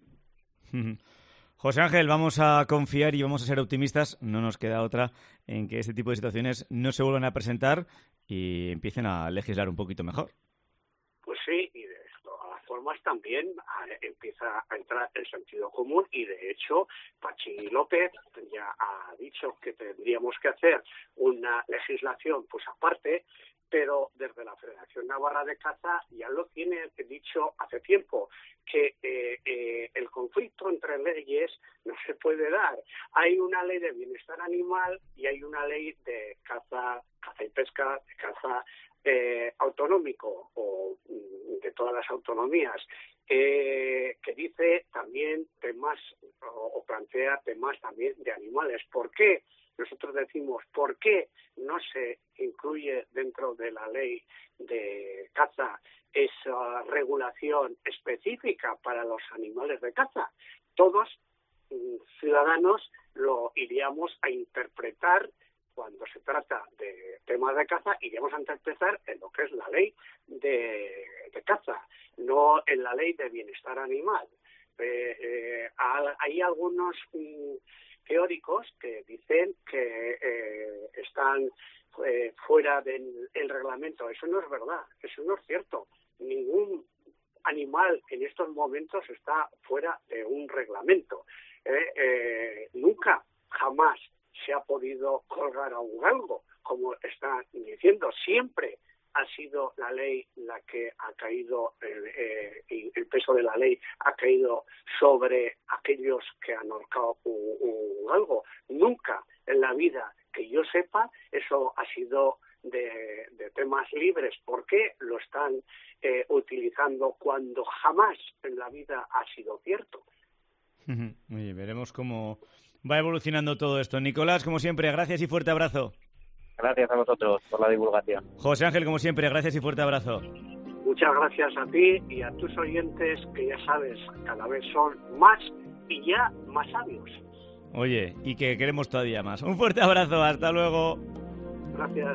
José Ángel, vamos a confiar y vamos a ser optimistas, no nos queda otra, en que este tipo de situaciones no se vuelvan a presentar y empiecen a legislar un poquito mejor. Pues sí, y de todas formas también empieza a entrar el sentido común y de hecho Pachi López ya ha dicho que tendríamos que hacer una legislación pues aparte, pero desde la Federación Navarra de Caza ya lo tiene dicho hace tiempo, que eh, eh, el conflicto entre leyes no se puede dar. Hay una ley de bienestar animal y hay una ley de caza, caza y pesca, de caza eh, autonómico o de todas las autonomías, eh, que dice también temas o, o plantea temas también de animales. ¿Por qué? Nosotros decimos, ¿por qué no se incluye dentro de la ley de caza esa regulación específica para los animales de caza? Todos mm, ciudadanos lo iríamos a interpretar cuando se trata de temas de caza, iríamos a interpretar en lo que es la ley de, de caza, no en la ley de bienestar animal. Eh, eh, hay algunos... Mm, teóricos que dicen que eh, están eh, fuera del el reglamento. Eso no es verdad, eso no es cierto. Ningún animal en estos momentos está fuera de un reglamento. Eh, eh, nunca, jamás se ha podido colgar a un galgo, como está diciendo. Siempre ha sido la ley la que ha caído, eh, eh, el peso de la ley ha caído sobre aquellos que han ahorcado un, un galgo. Nunca en la vida que yo sepa eso ha sido de, de temas libres. ¿Por qué lo están eh, utilizando cuando jamás en la vida ha sido cierto? Oye, veremos cómo va evolucionando todo esto. Nicolás, como siempre, gracias y fuerte abrazo. Gracias a vosotros por la divulgación. José Ángel, como siempre, gracias y fuerte abrazo. Muchas gracias a ti y a tus oyentes, que ya sabes, cada vez son más y ya más sabios. Oye, y que queremos todavía más. Un fuerte abrazo, hasta luego. Gracias.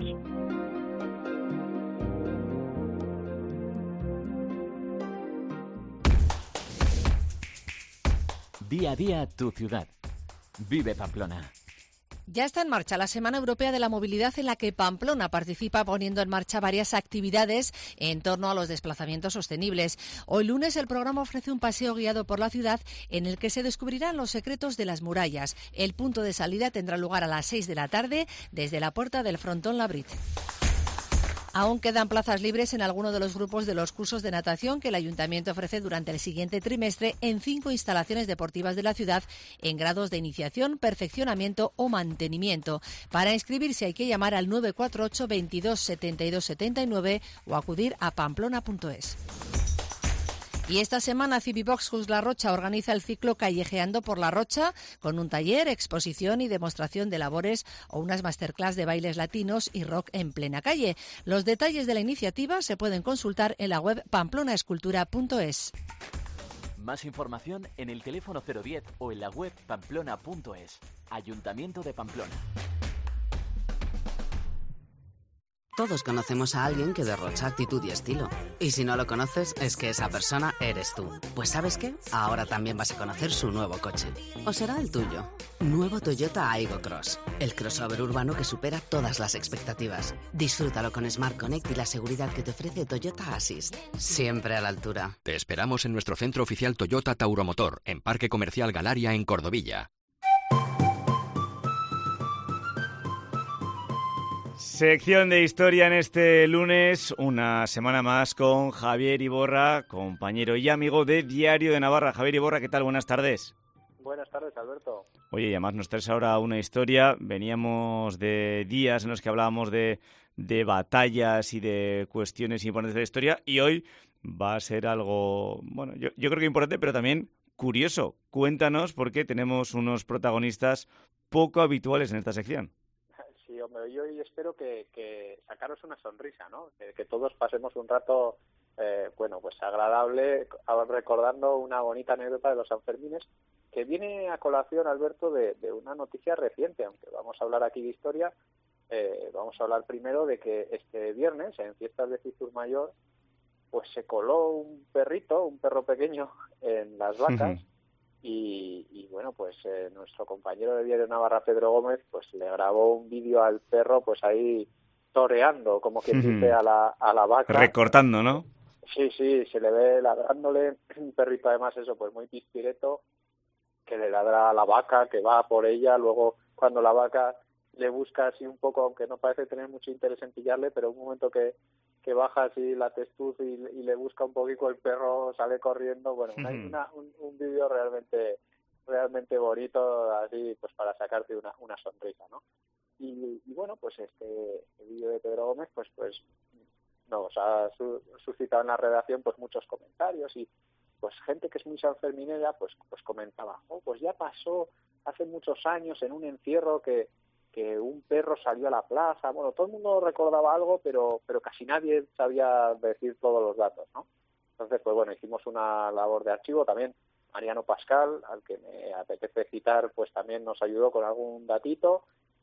Día a día tu ciudad. Vive Pamplona. Ya está en marcha la Semana Europea de la Movilidad, en la que Pamplona participa poniendo en marcha varias actividades en torno a los desplazamientos sostenibles. Hoy lunes el programa ofrece un paseo guiado por la ciudad en el que se descubrirán los secretos de las murallas. El punto de salida tendrá lugar a las seis de la tarde desde la puerta del Frontón Labrit. Aún quedan plazas libres en alguno de los grupos de los cursos de natación que el Ayuntamiento ofrece durante el siguiente trimestre en cinco instalaciones deportivas de la ciudad en grados de iniciación, perfeccionamiento o mantenimiento. Para inscribirse hay que llamar al nueve cuatro ocho veintidós setenta y dos setenta y nueve o acudir a pamplona punto es. Y esta semana Civivox Jus La Rocha organiza el ciclo Callejeando por La Rocha, con un taller, exposición y demostración de labores o unas masterclass de bailes latinos y rock en plena calle. Los detalles de la iniciativa se pueden consultar en la web pamplona escultura punto es. Más información en el teléfono cero diez o en la web pamplona punto es. Ayuntamiento de Pamplona. Todos conocemos a alguien que derrocha actitud y estilo. Y si no lo conoces, es que esa persona eres tú. Pues ¿sabes qué? Ahora también vas a conocer su nuevo coche. ¿O será el tuyo? Nuevo Toyota Aygo Cross. El crossover urbano que supera todas las expectativas. Disfrútalo con Smart Connect y la seguridad que te ofrece Toyota Assist. Siempre a la altura. Te esperamos en nuestro centro oficial Toyota Tauromotor, en Parque Comercial Galaria, en Cordovilla. Sección de historia en este lunes, una semana más con Javier Iborra, compañero y amigo de Diario de Navarra. Javier Iborra, ¿qué tal? Buenas tardes. Buenas tardes, Alberto. Oye, y además nos traes ahora una historia. Veníamos de días en los que hablábamos de, de batallas y de cuestiones importantes de la historia, y hoy va a ser algo, bueno, yo, yo creo que importante, pero también curioso. Cuéntanos, porque tenemos unos protagonistas poco habituales en esta sección. Sí, hombre, yo hoy espero que, que sacaros una sonrisa, ¿no? Que, que todos pasemos un rato, eh, bueno, pues agradable, recordando una bonita anécdota de los Sanfermines, que viene a colación, Alberto, de, de una noticia reciente. Aunque vamos a hablar aquí de historia, eh, vamos a hablar primero de que este viernes, en Fiestas de Fitur-Mayor, pues se coló un perrito, un perro pequeño, en las vacas. Uh-huh. Y, y bueno, pues eh, nuestro compañero de Diario Navarra, Pedro Gómez, pues le grabó un vídeo al perro, pues ahí toreando, como quien dice, a la, a la vaca. Recortando, ¿no? Sí, sí, se le ve ladrándole, un perrito además eso, pues muy pispireto, que le ladra a la vaca, que va por ella, luego cuando la vaca le busca así un poco, aunque no parece tener mucho interés en pillarle, pero un momento que que baja así la testuz y, y le busca un poquito, el perro sale corriendo. Bueno, hay una, un, un vídeo realmente realmente bonito, así pues para sacarte una, una sonrisa, ¿no? Y, y bueno, pues este el vídeo de Pedro Gómez pues pues nos ha su, suscitado en la redacción pues muchos comentarios, y pues gente que es muy sanferminera pues pues comentaba, oh, pues ya pasó hace muchos años en un encierro que que un perro salió a la plaza. Bueno, todo el mundo recordaba algo, pero pero casi nadie sabía decir todos los datos, ¿no? Entonces, pues bueno, hicimos una labor de archivo. También Mariano Pascal, al que me apetece citar, pues también nos ayudó con algún datito.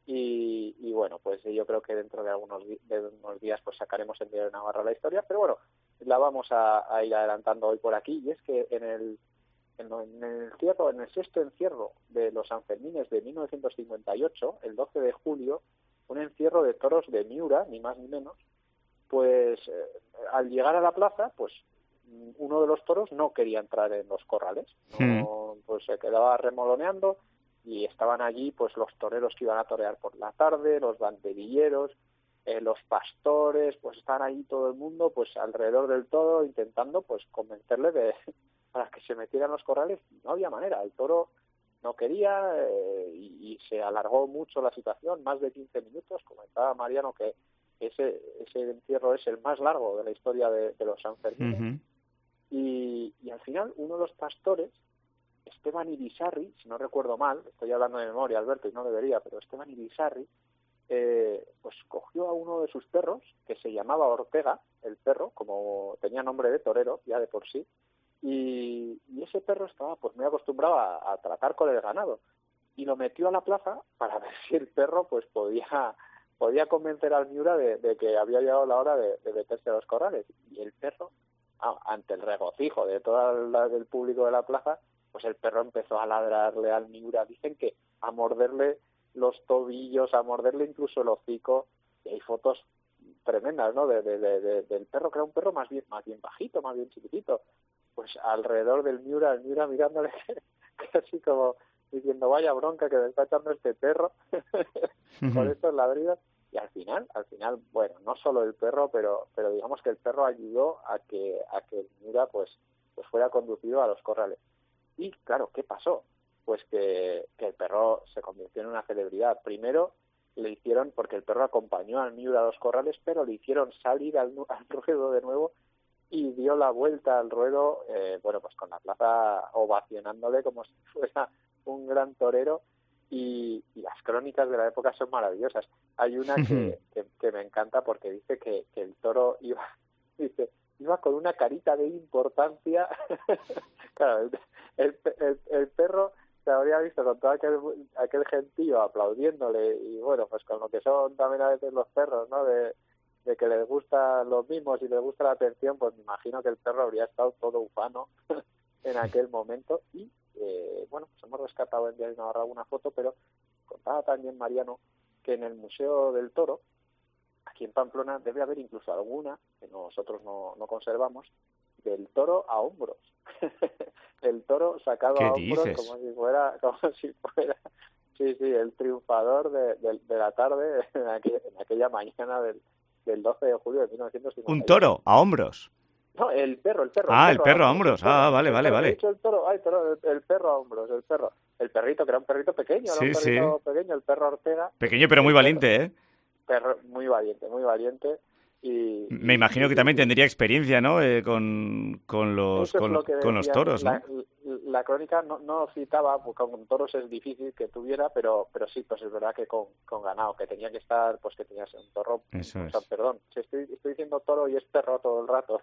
Y, y bueno, pues yo creo que dentro de algunos de unos días pues sacaremos en Diario de Navarra la historia. Pero bueno, la vamos a, a ir adelantando hoy por aquí. Y es que en el en, en el encierro, en el sexto encierro de los Sanfermines de mil novecientos cincuenta y ocho, el doce de julio, un encierro de toros de Miura, ni más ni menos, pues eh, al llegar a la plaza, pues uno de los toros no quería entrar en los corrales, no, pues se quedaba remoloneando y estaban allí pues los toreros que iban a torear por la tarde, los banderilleros, eh, los pastores, pues estaban allí todo el mundo pues alrededor del toro intentando pues convencerle de para que se metiera en los corrales. No había manera, el toro no quería eh, y, y se alargó mucho la situación, más de quince minutos. Comentaba Mariano que ese ese encierro es el más largo de la historia de, de los Sanfermines. Uh-huh. y, y al final uno de los pastores, Esteban Irisarri, si no recuerdo mal, estoy hablando de memoria, Alberto, y no debería, pero Esteban Irisarri, eh, pues cogió a uno de sus perros, que se llamaba Ortega, el perro, como tenía nombre de torero, ya de por sí, y, y ese perro estaba pues muy acostumbrado a, a tratar con el ganado, y lo metió a la plaza para ver si el perro pues podía podía convencer al Miura de, de que había llegado la hora de, de meterse a los corrales. Y el perro, ah, ante el regocijo de todo el público de la plaza, pues el perro empezó a ladrarle al Miura, dicen que a morderle los tobillos, a morderle incluso el hocico, y hay fotos tremendas, ¿no?, de, de, de, de, del perro, que era un perro más bien más bien bajito, más bien chiquitito, pues alrededor del Miura, el Miura mirándole casi como diciendo, vaya bronca que me está echando este perro con estos ladridos. Y al final, al final, bueno, no solo el perro, pero pero digamos que el perro ayudó a que a que el Miura pues pues fuera conducido a los corrales. Y claro, ¿qué pasó? Pues que, que el perro se convirtió en una celebridad. Primero le hicieron, porque el perro acompañó al Miura a los corrales, pero le hicieron salir al, al ruedo de nuevo y dio la vuelta al ruedo, eh, bueno, pues con la plaza ovacionándole como si fuera un gran torero. Y, y las crónicas de la época son maravillosas. Hay una que, que, que me encanta porque dice que, que el toro iba, dice, iba con una carita de importancia. Claro, el, el, el, el perro se habría visto con todo aquel, aquel gentío aplaudiéndole, y bueno, pues con lo que son también a veces los perros, ¿no?, de, de que les gustan los mimos y les gusta la atención, pues me imagino que el perro habría estado todo ufano en aquel momento. Y eh, bueno, pues hemos rescatado en Diario Navarra una foto, pero contaba también Mariano que en el Museo del Toro, aquí en Pamplona, debe haber incluso alguna, que nosotros no, no conservamos, del toro a hombros. El toro sacado a hombros como si fuera, como si fuera, sí, sí, el triunfador de, de, de la tarde en, aquel, en aquella mañana del, del doce de julio de mil novecientos cincuenta y ocho. ¿Un toro a hombros? No, el perro, el perro. Ah, el perro, el perro a hombros. Ah, vale, vale, perro, vale. He dicho el toro, ay, toro, el, el perro a hombros, el perro. El perrito, que era un perrito pequeño, sí, era un perrito sí. pequeño, el perro Ortega. Pequeño pero muy valiente, ¿eh? Perro muy valiente, muy valiente. Y, Me imagino que también tendría experiencia, ¿no?, eh, con, con los con, lo con los toros, ¿no? La, la crónica no, no citaba, porque con toros es difícil que tuviera, pero pero sí, pues es verdad que con, con ganado, que tenía que estar, pues que tenías un toro. Eso o es. sea, perdón, estoy, estoy diciendo toro y es perro todo el rato.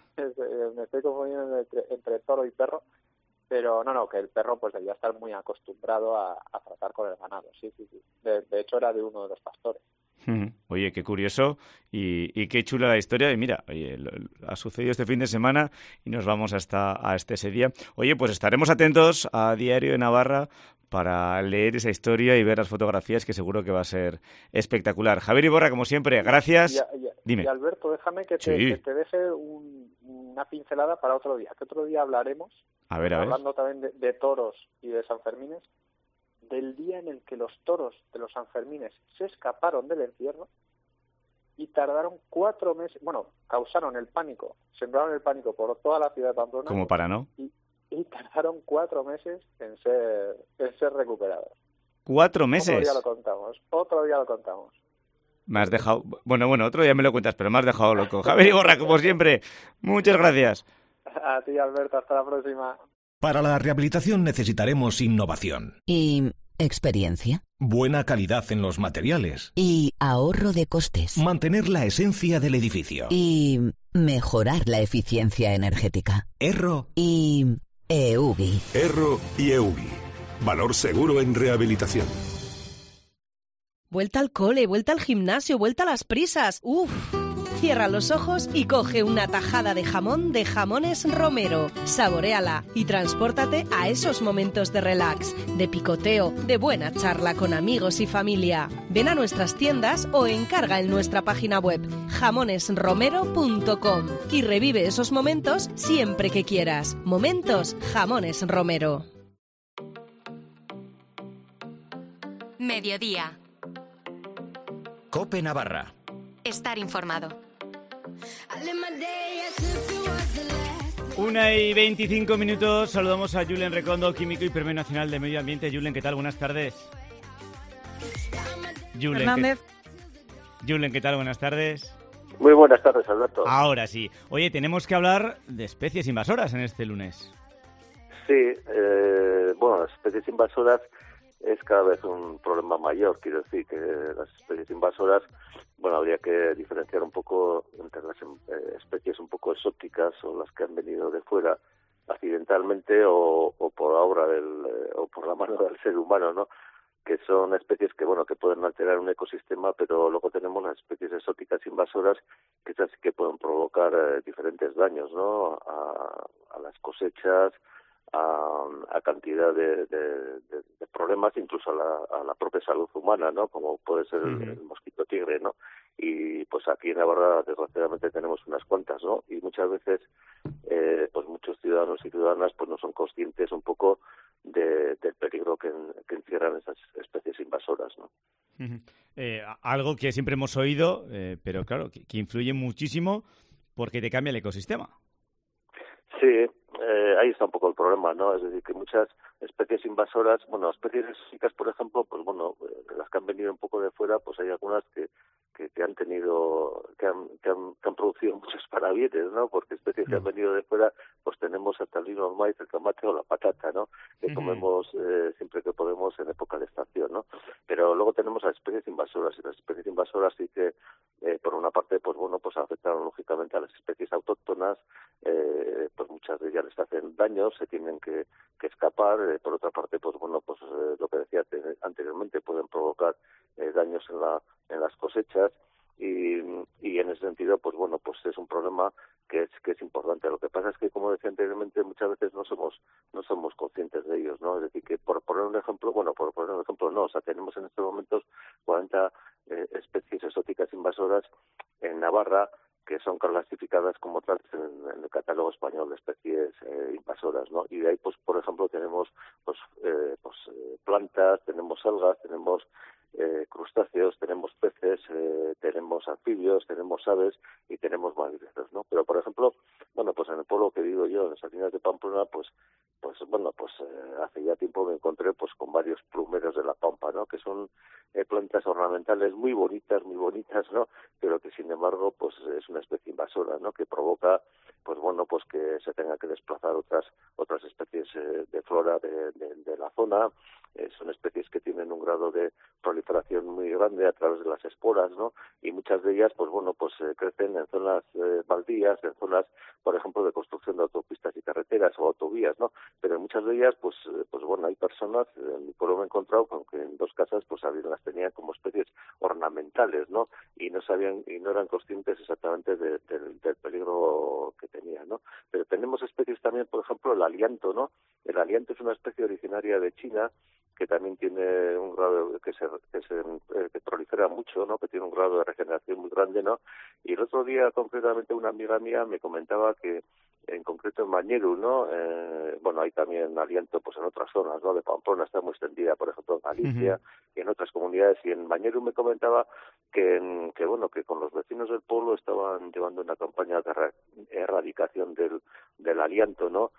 Me estoy confundiendo entre, entre toro y perro. Pero no, no, que el perro pues debía estar muy acostumbrado a, a tratar con el ganado, sí, sí, sí. De, de hecho era de uno de los pastores. Oye, qué curioso y, y qué chula la historia. Y mira, oye, lo, lo, ha sucedido este fin de semana y nos vamos hasta, hasta ese día. Oye, pues estaremos atentos a Diario de Navarra para leer esa historia y ver las fotografías, que seguro que va a ser espectacular. Javier Iborra, como siempre, gracias. Y, y, Dime. Y Alberto, déjame que te, sí. que te deje un, una pincelada para otro día. Que otro día hablaremos, a ver, a hablando ver. también de, de toros y de Sanfermines, del día en el que los toros de los Sanfermines se escaparon del encierro y tardaron cuatro meses, bueno, causaron el pánico, sembraron el pánico por toda la ciudad de Pamplona. Como para no. Y, y tardaron cuatro meses en ser, en ser recuperados. ¿Cuatro meses? Otro día lo contamos, otro día lo contamos. Me has dejado... Bueno, bueno, otro día me lo cuentas, pero me has dejado loco. Javier Iborra, como siempre, muchas gracias. A ti, Alberto, hasta la próxima. Para la rehabilitación necesitaremos innovación. ¿Y experiencia? Buena calidad en los materiales. ¿Y ahorro de costes? Mantener la esencia del edificio. ¿Y mejorar la eficiencia energética? Erro. ¿Y EUBI? Erro y EUBI. Valor seguro en rehabilitación. Vuelta al cole, vuelta al gimnasio, vuelta a las prisas. ¡Uf! Cierra los ojos y coge una tajada de jamón de Jamones Romero. Saboréala y transpórtate a esos momentos de relax, de picoteo, de buena charla con amigos y familia. Ven a nuestras tiendas o encarga en nuestra página web jamones romero punto com y revive esos momentos siempre que quieras. Momentos Jamones Romero. Mediodía. COPE Navarra. Estar informado. Una y veinticinco minutos. Saludamos a Julen Recondo, químico y Premio Nacional de Medio Ambiente. Julen, ¿qué tal? Buenas tardes. Julen, Hernández. ¿qué... Julen, ¿qué tal? Buenas tardes. Muy buenas tardes, Alberto. Ahora sí. Oye, tenemos que hablar de especies invasoras en este lunes. Sí, eh, bueno, las especies invasoras es cada vez un problema mayor. Quiero decir que las especies invasoras, bueno, habría que diferenciar un poco entre las eh, especies un poco exóticas o las que han venido de fuera accidentalmente o, o por obra del eh, o por la mano del ser humano, ¿no? Que son especies que, bueno, que pueden alterar un ecosistema, pero luego tenemos las especies exóticas invasoras que esas sí que pueden provocar eh, diferentes daños, ¿no? A, a las cosechas, a, a cantidad de, de, de, de problemas, incluso a la, a la propia salud humana, ¿no? Como puede ser el, el mosquito tigre, ¿no? Y pues aquí en Navarra desgraciadamente tenemos unas cuantas, ¿no? Y muchas veces eh, pues muchos ciudadanos y ciudadanas pues no son conscientes un poco de, del peligro que, que encierran esas especies invasoras, ¿no? Uh-huh. Eh, algo que siempre hemos oído, eh, pero claro, que, que influye muchísimo porque te cambia el ecosistema. Sí, eh, ahí está un poco el problema, ¿no? Es decir, que muchas especies invasoras, bueno, especies exóticas, por ejemplo, pues bueno, eh, las que han venido un poco de fuera, pues hay algunas que, que, que han tenido, que han, que han, que han producido muchos parabienes, ¿no? Porque especies mm. que han venido de fuera, pues tenemos hasta el lino, el maíz, el tomate o la patata, ¿no? Que mm-hmm. comemos eh, siempre que podemos en época de estación, ¿no? Pero luego tenemos las especies invasoras, y las especies invasoras sí que, eh, por una parte, pues bueno, pues afectan lógicamente a las especies autóctonas, eh, pues muchas de ellas les hacen daño, se tienen que, que escapar. Eh, por otra parte, pues bueno, pues eh, lo que decía te, anteriormente, pueden provocar eh, daños en la en las cosechas y, y en ese sentido, pues bueno, pues es un problema que es que es importante. Lo que pasa es que, como decía anteriormente, muchas veces no somos no somos conscientes de ellos, ¿no? Es decir, que por poner un ejemplo, bueno, por poner un ejemplo, no, o sea, tenemos en estos momentos cuarenta eh, especies exóticas invasoras en Navarra que son clasificadas como tal en, en el catálogo español de especies eh, invasoras, ¿no? Y de ahí, pues, por ejemplo, tenemos pues, eh, pues eh, plantas, tenemos algas, tenemos eh, crustáceos, tenemos peces, eh, tenemos anfibios, tenemos aves y tenemos mamíferos, ¿no? Pero, por ejemplo, bueno, pues en el pueblo que vivo yo, en Salinas de Pamplona, pues, pues bueno, pues eh, hace ya tiempo me encontré pues con varios plumeros de la pampa, ¿no? Que son eh, plantas ornamentales muy bonitas, muy bonitas, ¿no? Pero que, sin embargo, pues es una especie invasora, ¿no? Que provoca, pues bueno, pues que se tenga que desplazar otras otras especies eh, de flora de, de, de la zona. Eh, son especies que tienen un grado de proliferación muy grande a través de las esporas, ¿no? Y muchas de ellas, pues bueno, pues eh, crecen en zonas eh, baldías, en zonas, por ejemplo, de construcción de autopistas y carreteras o autovías, ¿no? Pero en muchas de ellas, pues, eh, pues bueno, hay personas, en mi pueblo me he encontrado, aunque en dos casas, pues las tenían como especies ornamentales, ¿no? Y no sabían y no eran conscientes exactamente de, de, del peligro que tenían, ¿no? Pero tenemos especies también, por ejemplo, el alianto, ¿no? El alianto es una especie originaria de China que también tiene un grado que se que se eh, que prolifera mucho, ¿no? Que tiene un grado de regeneración muy grande, ¿no? Y el otro día, concretamente, una amiga mía me comentaba que en concreto en Mañeru, ¿no? Eh, bueno, hay también alianto pues en otras zonas, ¿no? De Pamplona está muy extendida, por ejemplo, en Galicia uh-huh. y en otras comunidades. Y en Mañeru me comentaba que, que, bueno, que con los vecinos del pueblo estaban llevando una campaña de erra- erradicación del, del alianto, ¿no?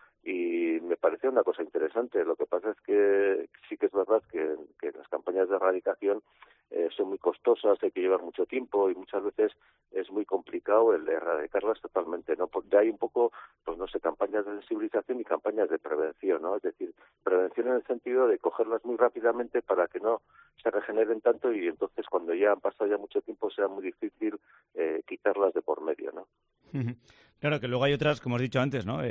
Y me pareció una cosa interesante. Lo que pasa es que sí que es verdad que, que las campañas de erradicación eh, son muy costosas, hay que llevar mucho tiempo y muchas veces es muy complicado el erradicarlas totalmente, ¿no? De ahí un poco, pues no sé, campañas de sensibilización y campañas de prevención, ¿no? Es decir, prevención en el sentido de cogerlas muy rápidamente para que no se regeneren tanto y entonces cuando ya han pasado ya mucho tiempo sea muy difícil eh, quitarlas de por medio, ¿no? Claro, que luego hay otras, como has dicho antes, ¿no? Eh,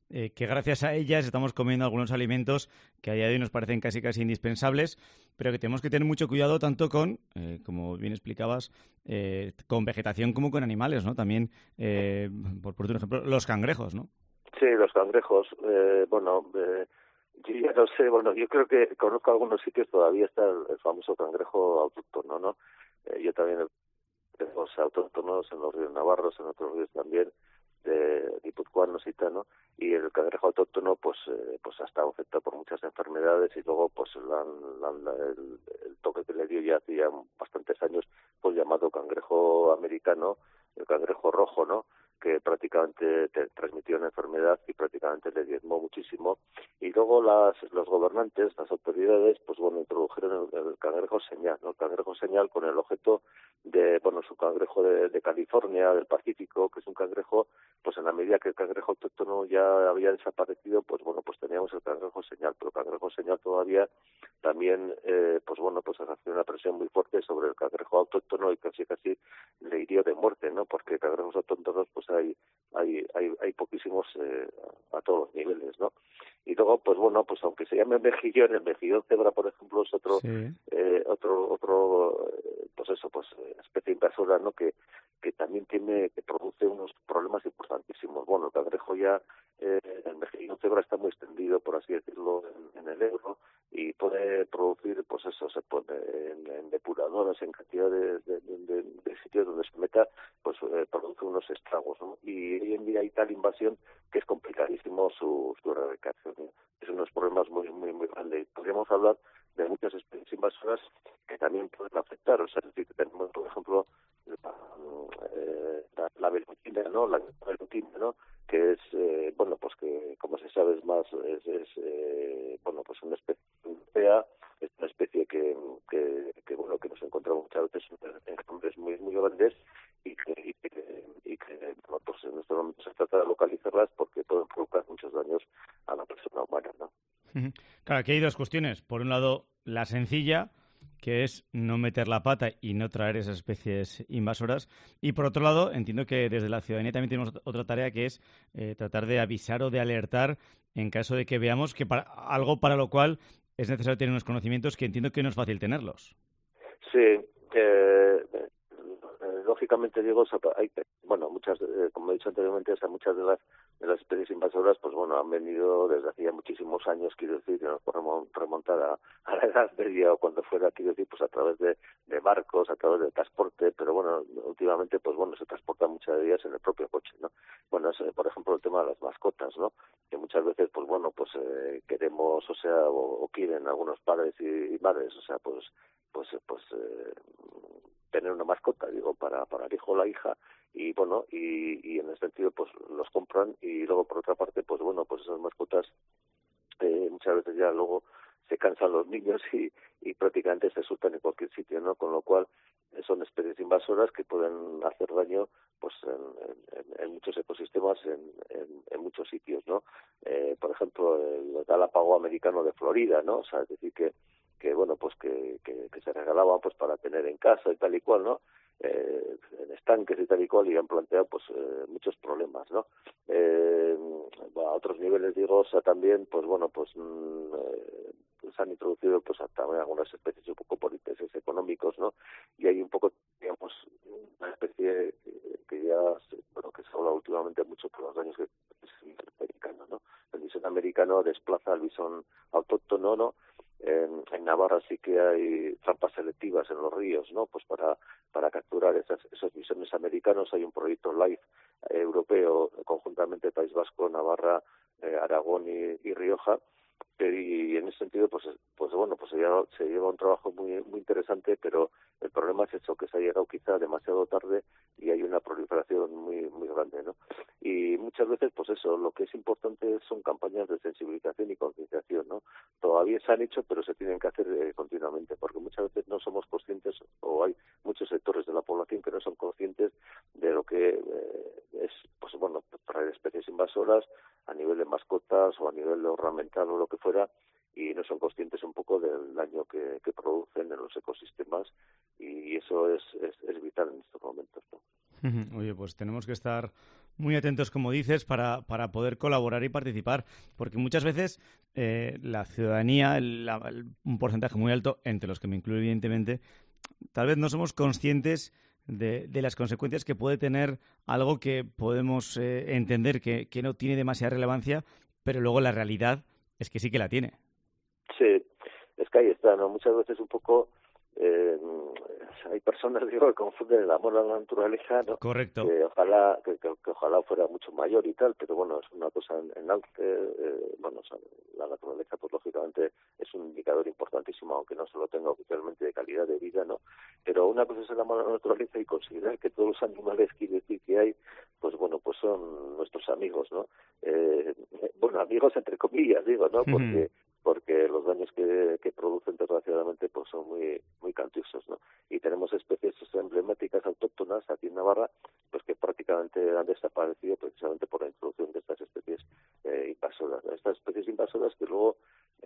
eh, que gracias a ellas estamos comiendo algunos alimentos que a día de hoy nos parecen casi casi indispensables, pero que tenemos que tener mucho cuidado tanto con, eh, como bien explicabas, eh, con vegetación como con animales, ¿no? También, eh, por, por ejemplo, los cangrejos, ¿no? Sí, los cangrejos, eh, bueno, eh, yo ya no sé, bueno, yo creo que conozco algunos sitios, todavía está el, el famoso cangrejo autóctono, ¿no? Eh, yo también tengo autóctonos en los ríos navarros, en otros ríos también, de guipuzcoanos y tal, ¿no? Y el cangrejo autóctono, pues eh, pues ha estado afectado por muchas enfermedades y luego, pues la, la, la, el, el toque que le dio ya hacía bastantes años, pues llamado cangrejo americano, el cangrejo rojo, ¿no? Que prácticamente te transmitió una enfermedad y prácticamente le diezmó muchísimo. Y luego las los gobernantes, las autoridades, pues bueno, introdujeron el, el cangrejo señal, ¿no? El cangrejo señal con el objeto de, bueno, su cangrejo de, de California, del Pacífico, que es un cangrejo, pues en la medida que el cangrejo autóctono ya había desaparecido, pues bueno, pues teníamos el cangrejo señal, pero el cangrejo señal todavía también, eh, pues bueno, pues ejerció una presión muy fuerte sobre el cangrejo autóctono y casi casi le hirió de muerte, ¿no? Porque cangrejos autóctonos, pues hay hay hay, hay poquísimos eh, a, a todos los niveles, ¿no? Y luego, pues bueno, pues aunque se llame mejillón, el mejillón cebra, por ejemplo, es otro sí. eh, otro otro pues eso, pues especie invasora, ¿no? Que que también tiene que produce unos problemas importantísimos. Bueno, el cangrejo ya, eh, el mejillón cebra está muy extendido, por así decirlo, en, en el Ebro y puede producir, pues eso, se pone en, en depuradoras, en cantidad de, de, de, de sitios donde se meta, pues eh, produce unos estragos, ¿no? Y hoy en día hay tal invasión que es complicadísimo su, su erradicación, ¿no? Es unos problemas muy muy muy grandes. Podríamos hablar de muchas especies invasoras que también pueden afectar, o sea, es decir, que tenemos, por ejemplo, la, eh, la, la velutina, ¿no? La velutina, ¿no? Que es, eh, bueno, pues que, como se sabe, es más, es, es eh, bueno, pues una especie europea, es una especie que, que, que, bueno, que nos encontramos muchas veces en hombres muy, muy grandes y que, y que, y que bueno, pues en este momento se trata de localizarlas porque pueden provocar muchos daños a la persona humana, ¿no? Claro, aquí hay dos cuestiones. Por un lado, la sencilla, que es no meter la pata y no traer esas especies invasoras. Y por otro lado, entiendo que desde la ciudadanía también tenemos otra tarea, que es eh, tratar de avisar o de alertar en caso de que veamos que para, algo para lo cual es necesario tener unos conocimientos que entiendo que no es fácil tenerlos. Sí, eh, lógicamente, Diego, hay, bueno, muchas, eh, como he dicho anteriormente, o sea, muchas de las de las especies invasoras, pues bueno, han venido desde hacía muchísimos años, quiero decir, que nos podemos remontar a, a la Edad Media o cuando fuera, quiero decir, pues a través de, de barcos, a través del transporte, pero bueno, últimamente, pues bueno, se transportan muchas de ellas en el propio coche, ¿no? Bueno, es, por ejemplo, el tema de las mascotas, ¿no? Que muchas veces, pues bueno, pues eh, queremos, o sea, o, o quieren algunos padres y, y madres, o sea, pues, pues, pues, eh, tener una mascota, digo, para, para el hijo o la hija, y bueno, y, y en ese sentido pues los compran y luego por otra parte, pues bueno, pues esas mascotas eh, muchas veces ya luego se cansan los niños y, y prácticamente se sueltan en cualquier sitio, ¿no? Con lo cual eh, son especies invasoras que pueden hacer daño pues en, en, en muchos ecosistemas, en, en, en muchos sitios, ¿no? Eh, por ejemplo, el galápago americano de Florida, ¿no? O sea, es decir que que bueno, pues que, que, que se regalaban pues para tener en casa y tal y cual, ¿no? Eh, en estanques y tal y cual, y han planteado pues eh, muchos problemas, ¿no? Eh, a otros niveles, digo, o sea, también, pues bueno, pues mm, eh, se han introducido pues también algunas especies un poco por intereses económicos, ¿no? Y hay un poco, digamos, una especie que, que ya, bueno, que se habla últimamente mucho por los daños que es el bisón americano, ¿no? El bisón americano desplaza al bisón autóctono, ¿no? En, en Navarra sí que hay trampas selectivas en los ríos, ¿no? Pues para para capturar esas, esos bisones americanos hay un proyecto LIFE eh, europeo, conjuntamente País Vasco, Navarra, eh, Aragón y, y Rioja, y en ese sentido pues pues bueno, pues se lleva, se lleva un trabajo muy muy interesante, pero el problema es eso, que se ha llegado quizá demasiado tarde y hay una proliferación muy muy grande, ¿no? Y muchas veces pues eso, lo que es importante son campañas de sensibilización y concienciación, ¿no? Todavía se han hecho, pero se tienen que hacer eh, continuamente, porque muchas veces no somos conscientes, o hay muchos sectores de la población que no son conscientes de lo que eh, es, pues bueno, traer especies invasoras a nivel de mascotas o a nivel de ornamental o lo que fuera, y no son conscientes un poco del daño que, que producen en los ecosistemas, y eso es, es, es vital en estos momentos, ¿no? Oye, pues tenemos que estar muy atentos, como dices, para, para poder colaborar y participar, porque muchas veces eh, la ciudadanía, el, la, el, un porcentaje muy alto, entre los que me incluyo evidentemente, tal vez no somos conscientes de, de las consecuencias que puede tener algo que podemos eh, entender que, que no tiene demasiada relevancia, pero luego la realidad es que sí que la tiene. Sí, es que ahí está, ¿no? Muchas veces un poco eh, hay personas, digo, que confunden el amor a la naturaleza, ¿no? Correcto. Que ojalá, que, que, que ojalá fuera mucho mayor y tal, pero bueno, es una cosa en, en alce, eh, bueno, o sea, la naturaleza, pues lógicamente es un indicador importantísimo, aunque no se lo tenga oficialmente de calidad de vida, ¿no? Pero una cosa es el amor a la naturaleza y considerar que todos los animales quiere decir que hay, pues bueno, pues son nuestros amigos, ¿no? Eh, bueno, amigos entre comillas, digo, ¿no? Porque uh-huh. porque los daños que, que producen desgraciadamente pues son muy muy cantiosos, ¿no? Y tenemos especies emblemáticas autóctonas aquí en Navarra pues que prácticamente han desaparecido precisamente por la introducción de estas especies eh, invasoras, ¿no? Estas especies invasoras que luego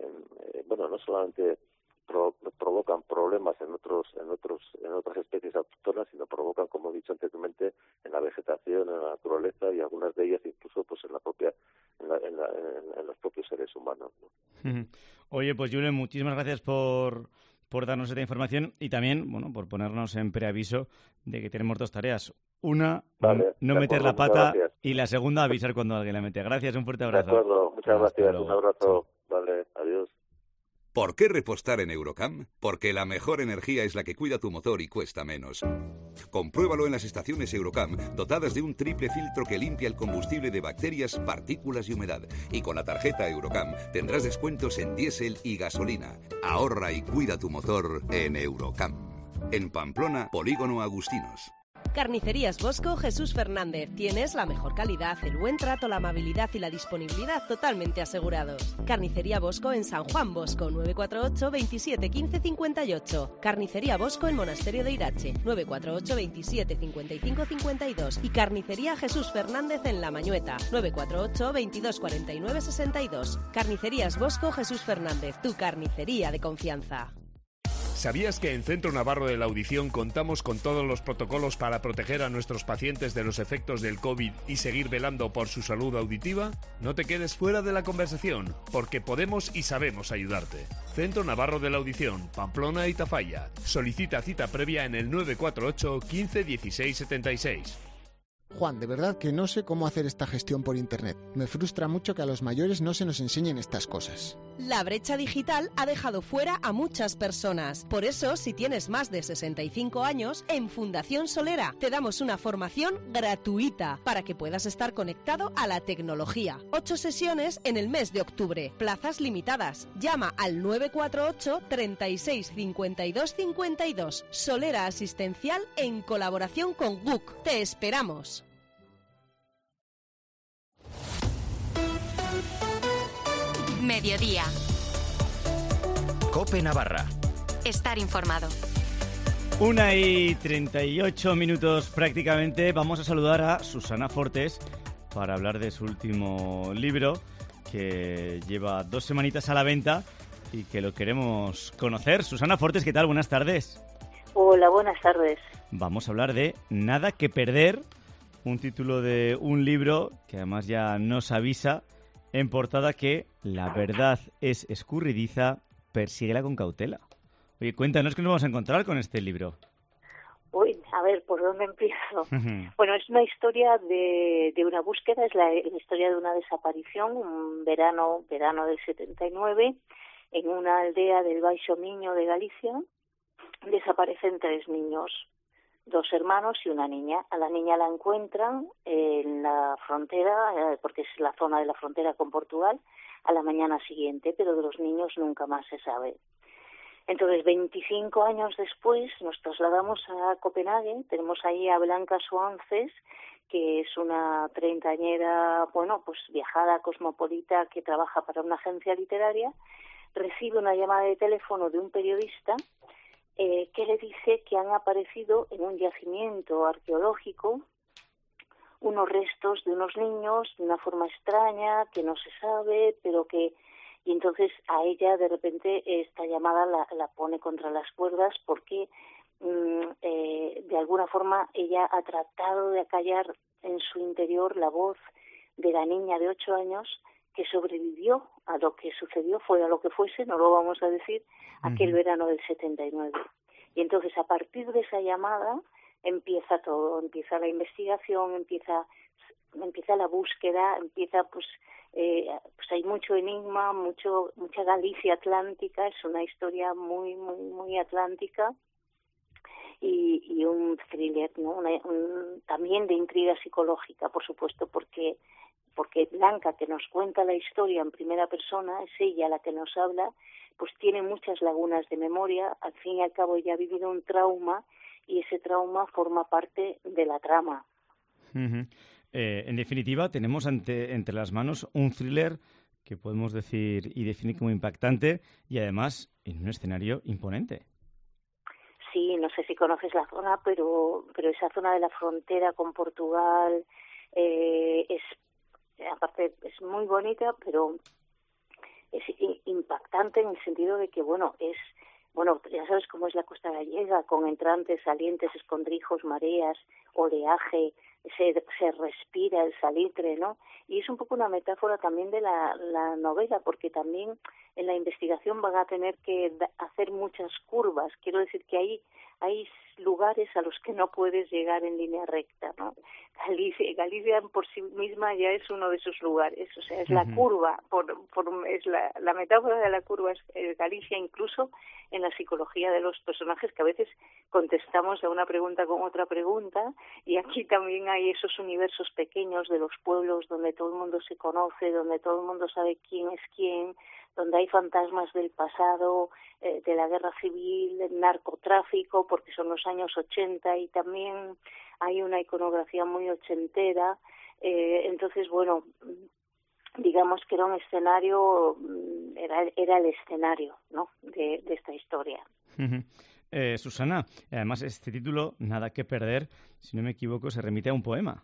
eh, bueno, no solamente pro, provocan problemas en otros en otros en otras especies autóctonas, sino provocan, como he dicho anteriormente, en la vegetación, en la naturaleza y algunas de ellas incluso pues en la propia en, la, en, la, en, en los propios seres humanos, ¿no? Oye, pues Julen, muchísimas gracias por, por darnos esta información y también, bueno, por ponernos en preaviso de que tenemos dos tareas. Una, vale, no meter la pata, y la segunda, gracias. avisar cuando alguien la mete. Gracias, un fuerte abrazo. De acuerdo, muchas Hasta gracias, luego. un abrazo. Vale, adiós. ¿Por qué repostar en Eurocam? Porque la mejor energía es la que cuida tu motor y cuesta menos. Compruébalo en las estaciones Eurocam, dotadas de un triple filtro que limpia el combustible de bacterias, partículas y humedad. Y con la tarjeta Eurocam tendrás descuentos en diésel y gasolina. Ahorra y cuida tu motor en Eurocam. En Pamplona, Polígono Agustinos. Carnicerías Bosco Jesús Fernández. Tienes la mejor calidad, el buen trato, la amabilidad y la disponibilidad totalmente asegurados. Carnicería Bosco en San Juan Bosco, nueve cuatro ocho, veintisiete, quince, cincuenta y ocho. Carnicería Bosco en Monasterio de Irache, nueve cuatro ocho, veintisiete, cincuenta y cinco, cincuenta y dos. Y Carnicería Jesús Fernández en La Mañueta, nueve cuatro ocho, veintidós, cuarenta y nueve, sesenta y dos. Carnicerías Bosco Jesús Fernández, tu carnicería de confianza. ¿Sabías que en Centro Navarro de la Audición contamos con todos los protocolos para proteger a nuestros pacientes de los efectos del COVID y seguir velando por su salud auditiva? No te quedes fuera de la conversación, porque podemos y sabemos ayudarte. Centro Navarro de la Audición, Pamplona y Tafalla. Solicita cita previa en el nueve cuatro ocho, quince, dieciséis, setenta y seis. Juan, de verdad que no sé cómo hacer esta gestión por Internet. Me frustra mucho que a los mayores no se nos enseñen estas cosas. La brecha digital ha dejado fuera a muchas personas. Por eso, si tienes más de sesenta y cinco años, en Fundación Solera te damos una formación gratuita para que puedas estar conectado a la tecnología. Ocho sesiones en el mes de octubre. Plazas limitadas. Llama al nueve cuatro ocho, treinta y seis, cincuenta y dos, cincuenta y dos. Solera Asistencial en colaboración con G U C. Te esperamos. Mediodía. COPE Navarra. Estar informado. Una y treinta y ocho minutos prácticamente. Vamos a saludar a Susana Fortes para hablar de su último libro, que lleva dos semanitas a la venta y que lo queremos conocer. Susana Fortes, ¿qué tal? Buenas tardes. Hola, buenas tardes. Vamos a hablar de Nada que perder, un título de un libro que además ya nos avisa en portada que la verdad es escurridiza, persíguela con cautela. Oye, cuéntanos qué nos vamos a encontrar con este libro. Uy, a ver, ¿por dónde empiezo? Bueno, es una historia de, de una búsqueda, es la, la historia de una desaparición, un verano, verano del setenta y nueve, en una aldea del Baixo Miño de Galicia, desaparecen tres niños, dos hermanos y una niña. A la niña la encuentran en la frontera, porque es la zona de la frontera con Portugal, a la mañana siguiente, pero de los niños nunca más se sabe. Entonces, veinticinco años después, nos trasladamos a Copenhague. Tenemos ahí a Blanca Suances, que es una treintañera, bueno, pues viajada, cosmopolita, que trabaja para una agencia literaria. Recibe una llamada de teléfono de un periodista eh, que le dice que han aparecido en un yacimiento arqueológico unos restos de unos niños de una forma extraña, que no se sabe, pero que... Y entonces a ella de repente esta llamada la, la pone contra las cuerdas porque mm, eh, de alguna forma ella ha tratado de acallar en su interior la voz de la niña de ocho años que sobrevivió a lo que sucedió, fuera lo que fuese, no lo vamos a decir, aquel uh-huh. verano del setenta y nueve. Y entonces, a partir de esa llamada, empieza todo, empieza la investigación, empieza empieza la búsqueda, empieza, pues, eh, pues hay mucho enigma, mucho mucha Galicia atlántica, es una historia muy, muy, muy atlántica, y, y un thriller, ¿no? Una, un, también de intriga psicológica, por supuesto, porque porque Blanca, que nos cuenta la historia en primera persona, es ella la que nos habla, pues tiene muchas lagunas de memoria, al fin y al cabo ella ha vivido un trauma y ese trauma forma parte de la trama. Uh-huh. Eh, en definitiva, tenemos ante, entre las manos un thriller que podemos decir y definir como impactante y además en un escenario imponente. Sí, no sé si conoces la zona, pero, pero esa zona de la frontera con Portugal eh, es aparte es muy bonita, pero es impactante en el sentido de que, bueno, es, bueno, ya sabes cómo es la costa gallega, con entrantes, salientes, escondrijos, mareas, oleaje, se, se respira el salitre, ¿no? Y es un poco una metáfora también de la, la novela, porque también en la investigación van a tener que hacer muchas curvas. Quiero decir que hay, hay lugares a los que no puedes llegar en línea recta, ¿no? Galicia, Galicia por sí misma ya es uno de esos lugares, o sea, es la uh-huh. curva, por, por, es la, la metáfora de la curva es, es Galicia, incluso en la psicología de los personajes, que a veces contestamos a una pregunta con otra pregunta, y aquí también hay esos universos pequeños de los pueblos donde todo el mundo se conoce, donde todo el mundo sabe quién es quién, donde hay fantasmas del pasado, eh, de la guerra civil, del narcotráfico, porque son los años ochenta y también hay una iconografía muy ochentera. Eh, entonces, bueno, digamos que era un escenario, era, era el escenario, ¿no?, de, de esta historia. Uh-huh. Eh, Susana, además este título, Nada que perder, si no me equivoco, se remite a un poema.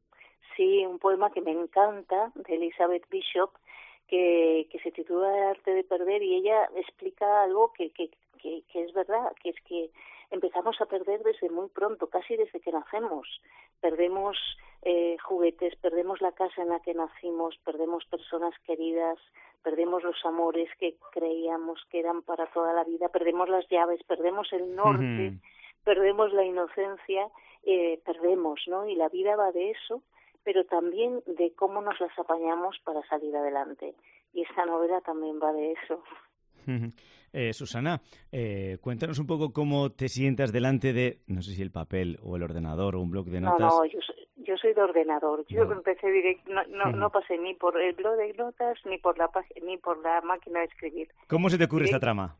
Sí, un poema que me encanta, de Elizabeth Bishop, que, que se titula El arte de perder, y ella explica algo que, que, que, que es verdad, que es que empezamos a perder desde muy pronto, casi desde que nacemos. Perdemos eh, juguetes, perdemos la casa en la que nacimos, perdemos personas queridas, perdemos los amores que creíamos que eran para toda la vida, perdemos las llaves, perdemos el norte, uh-huh. perdemos la inocencia, eh, perdemos, ¿no? Y la vida va de eso, pero también de cómo nos las apañamos para salir adelante. Y esta novela también va de eso. Uh-huh. Eh, Susana, eh, cuéntanos un poco cómo te sientas delante de, no sé si el papel o el ordenador o un bloc de notas. No, no, yo soy, yo soy de ordenador. Yo no. empecé directo, no, no, uh-huh. no pasé ni por el bloc de notas ni por la ni por la máquina de escribir. ¿Cómo se te ocurre Direct... esta trama?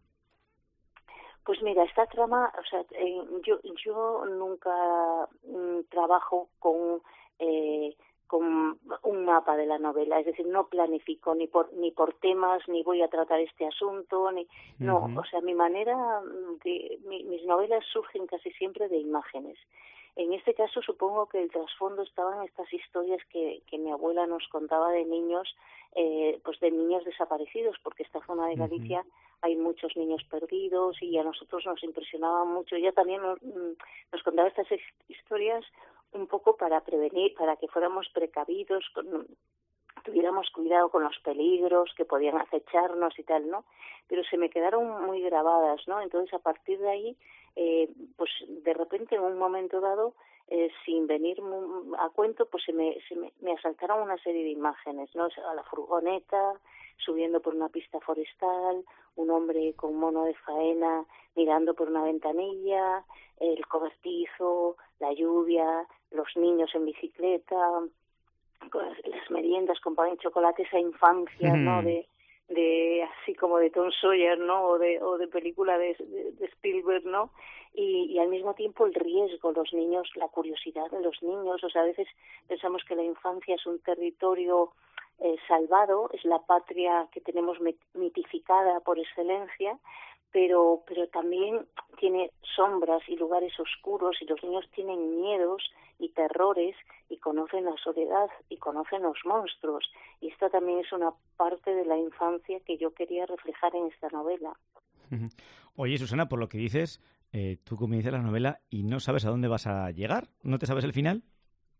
Pues mira, esta trama, o sea, eh, yo yo nunca mm, trabajo con eh, con un mapa de la novela, es decir, no planifico ni por ni por temas, ni voy a tratar este asunto, ni uh-huh. no, o sea, mi manera de mi, mis novelas surgen casi siempre de imágenes. En este caso supongo que el trasfondo estaban estas historias que, que mi abuela nos contaba de niños, eh, pues de niños desaparecidos, porque esta zona de Galicia uh-huh. hay muchos niños perdidos y a nosotros nos impresionaba mucho. Ella también nos, nos contaba estas historias un poco para prevenir, para que fuéramos precavidos, con, tuviéramos cuidado con los peligros que podían acecharnos y tal, ¿no? Pero se me quedaron muy grabadas, ¿no? Entonces, a partir de ahí, eh, pues de repente, en un momento dado, eh, sin venir a cuento, pues se me, se me, me asaltaron una serie de imágenes, ¿no? A la furgoneta, subiendo por una pista forestal, un hombre con mono de faena mirando por una ventanilla, el cobertizo, la lluvia, los niños en bicicleta, las meriendas con pan y chocolate, esa infancia, mm. ¿no? De, de así como de Tom Sawyer, ¿no? O de, o de película de, de, de Spielberg, ¿no? Y, y al mismo tiempo el riesgo, los niños, la curiosidad de los niños. O sea, a veces pensamos que la infancia es un territorio eh, salvado, es la patria que tenemos mitificada por excelencia, pero pero también tiene sombras y lugares oscuros, y los niños tienen miedos y terrores y conocen la soledad y conocen los monstruos, y esta también es una parte de la infancia que yo quería reflejar en esta novela. Oye, Susana, por lo que dices, eh, tú comienzas la novela y no sabes a dónde vas a llegar, ¿no te sabes el final?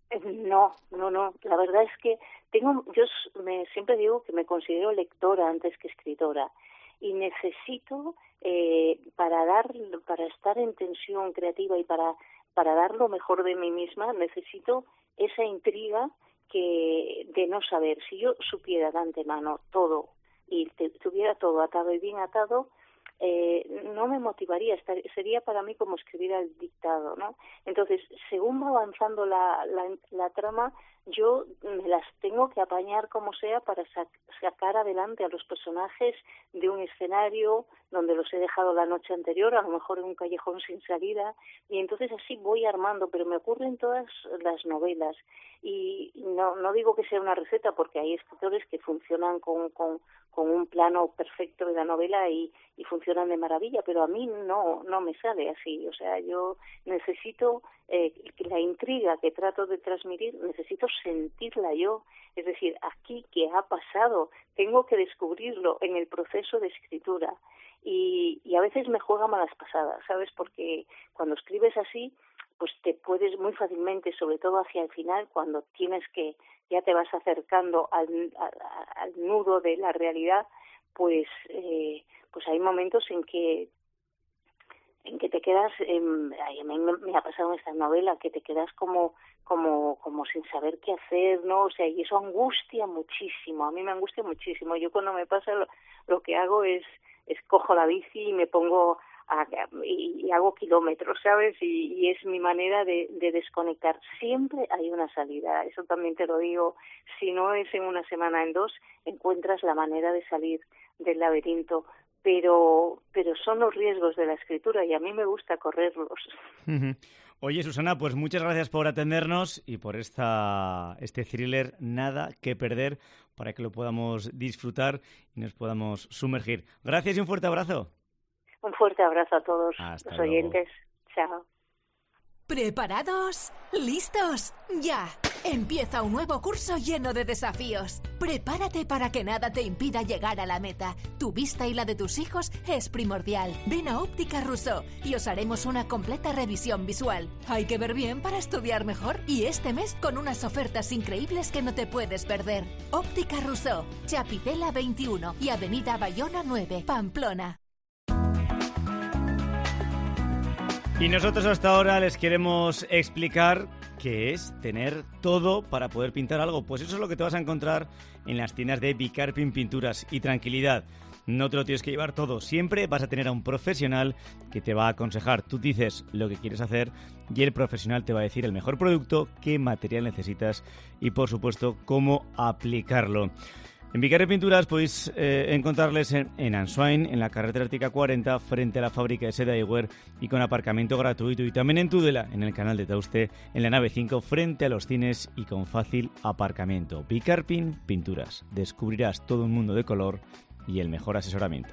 No, no, no. La verdad es que tengo, yo me, siempre digo que me considero lectora antes que escritora y necesito eh, para dar, para estar en tensión creativa y para para dar lo mejor de mí misma necesito esa intriga que de no saber. Si yo supiera de antemano todo y te, tuviera todo atado y bien atado, eh, no me motivaría, estar, sería para mí como escribir al dictado, ¿no? Entonces, según va avanzando la, la, la trama, yo me las tengo que apañar como sea para sac- sacar adelante a los personajes de un escenario donde los he dejado la noche anterior, a lo mejor en un callejón sin salida, y entonces así voy armando, pero me ocurren todas las novelas. Y no, no digo que sea una receta, porque hay escritores que funcionan con, con, con un plano perfecto de la novela y, y funcionan de maravilla, pero a mí no, no me sale así. O sea, yo necesito eh, la intriga que trato de transmitir, necesito sentirla yo, es decir, aquí qué ha pasado, tengo que descubrirlo en el proceso de escritura. Y, y a veces me juega malas pasadas, ¿sabes? Porque cuando escribes así, pues te puedes muy fácilmente, sobre todo hacia el final, cuando tienes que, ya te vas acercando al, al, al nudo de la realidad, pues eh, pues hay momentos en que en que te quedas, eh, a mí me ha pasado en esta novela, que te quedas como como como sin saber qué hacer, ¿no? O sea, y eso angustia muchísimo, a mí me angustia muchísimo. Yo cuando me pasa lo, lo que hago es, es cojo la bici y me pongo a, y, y hago kilómetros, ¿sabes? Y, y es mi manera de, de desconectar. Siempre hay una salida, eso también te lo digo. Si no es en una semana, en dos, encuentras la manera de salir del laberinto. Pero, pero son los riesgos de la escritura y a mí me gusta correrlos. Oye, Susana, pues muchas gracias por atendernos y por esta este thriller Nada que perder, para que lo podamos disfrutar y nos podamos sumergir. Gracias y un fuerte abrazo. Un fuerte abrazo a todos Hasta los luego. oyentes. Chao. ¿Preparados? ¿Listos? ¡Ya! Empieza un nuevo curso lleno de desafíos. Prepárate para que nada te impida llegar a la meta. Tu vista y la de tus hijos es primordial. Ven a Óptica Rousseau y os haremos una completa revisión visual. Hay que ver bien para estudiar mejor y este mes con unas ofertas increíbles que no te puedes perder. Óptica Rousseau, Chapitela veintiuno y Avenida Bayona nueve, Pamplona. Y nosotros hasta ahora les queremos explicar qué es tener todo para poder pintar algo. Pues eso es lo que te vas a encontrar en las tiendas de Bicarpin Pinturas. Y tranquilidad, no te lo tienes que llevar todo. Siempre vas a tener a un profesional que te va a aconsejar. Tú dices lo que quieres hacer y el profesional te va a decir el mejor producto, qué material necesitas y, por supuesto, cómo aplicarlo. En Bicarpin Pinturas podéis eh, encontrarles en, en Answain, en la carretera Ártica cuarenta, frente a la fábrica de seda Ewer y con aparcamiento gratuito. Y también en Tudela, en el canal de Tauste, en la nave cinco, frente a los cines y con fácil aparcamiento. Bicarpin Pinturas. Descubrirás todo un mundo de color y el mejor asesoramiento.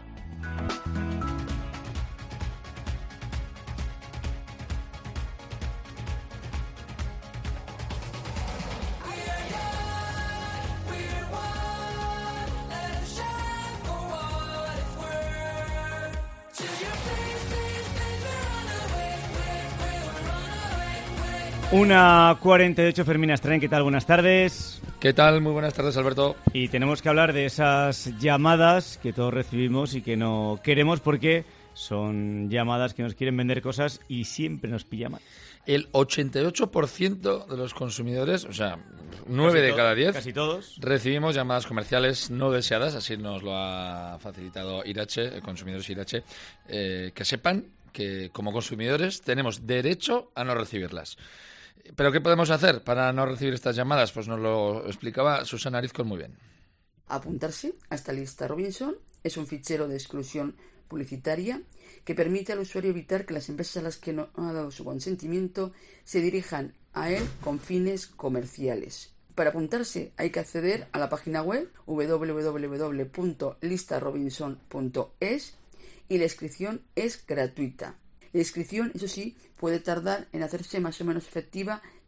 Una cuarenta y ocho, Fermín Astrain, ¿qué tal? Buenas tardes. ¿Qué tal? Muy buenas tardes, Alberto. Y tenemos que hablar de esas llamadas que todos recibimos y que no queremos porque son llamadas que nos quieren vender cosas y siempre nos pilla mal. El ochenta y ocho por ciento de los consumidores, o sea, nueve de cada diez, casi todos, recibimos llamadas comerciales no deseadas, así nos lo ha facilitado Irache, consumidores Irache, eh, que sepan que como consumidores tenemos derecho a no recibirlas. ¿Pero qué podemos hacer para no recibir estas llamadas? Pues nos lo explicaba Susana Arizcon muy bien. Apuntarse a esta lista Robinson es un fichero de exclusión publicitaria que permite al usuario evitar que las empresas a las que no ha dado su consentimiento se dirijan a él con fines comerciales. Para apuntarse hay que acceder a la página web doble u doble u doble u punto lista robinson punto es y la inscripción es gratuita. La inscripción, eso sí, puede tardar en hacerse más o menos efectiva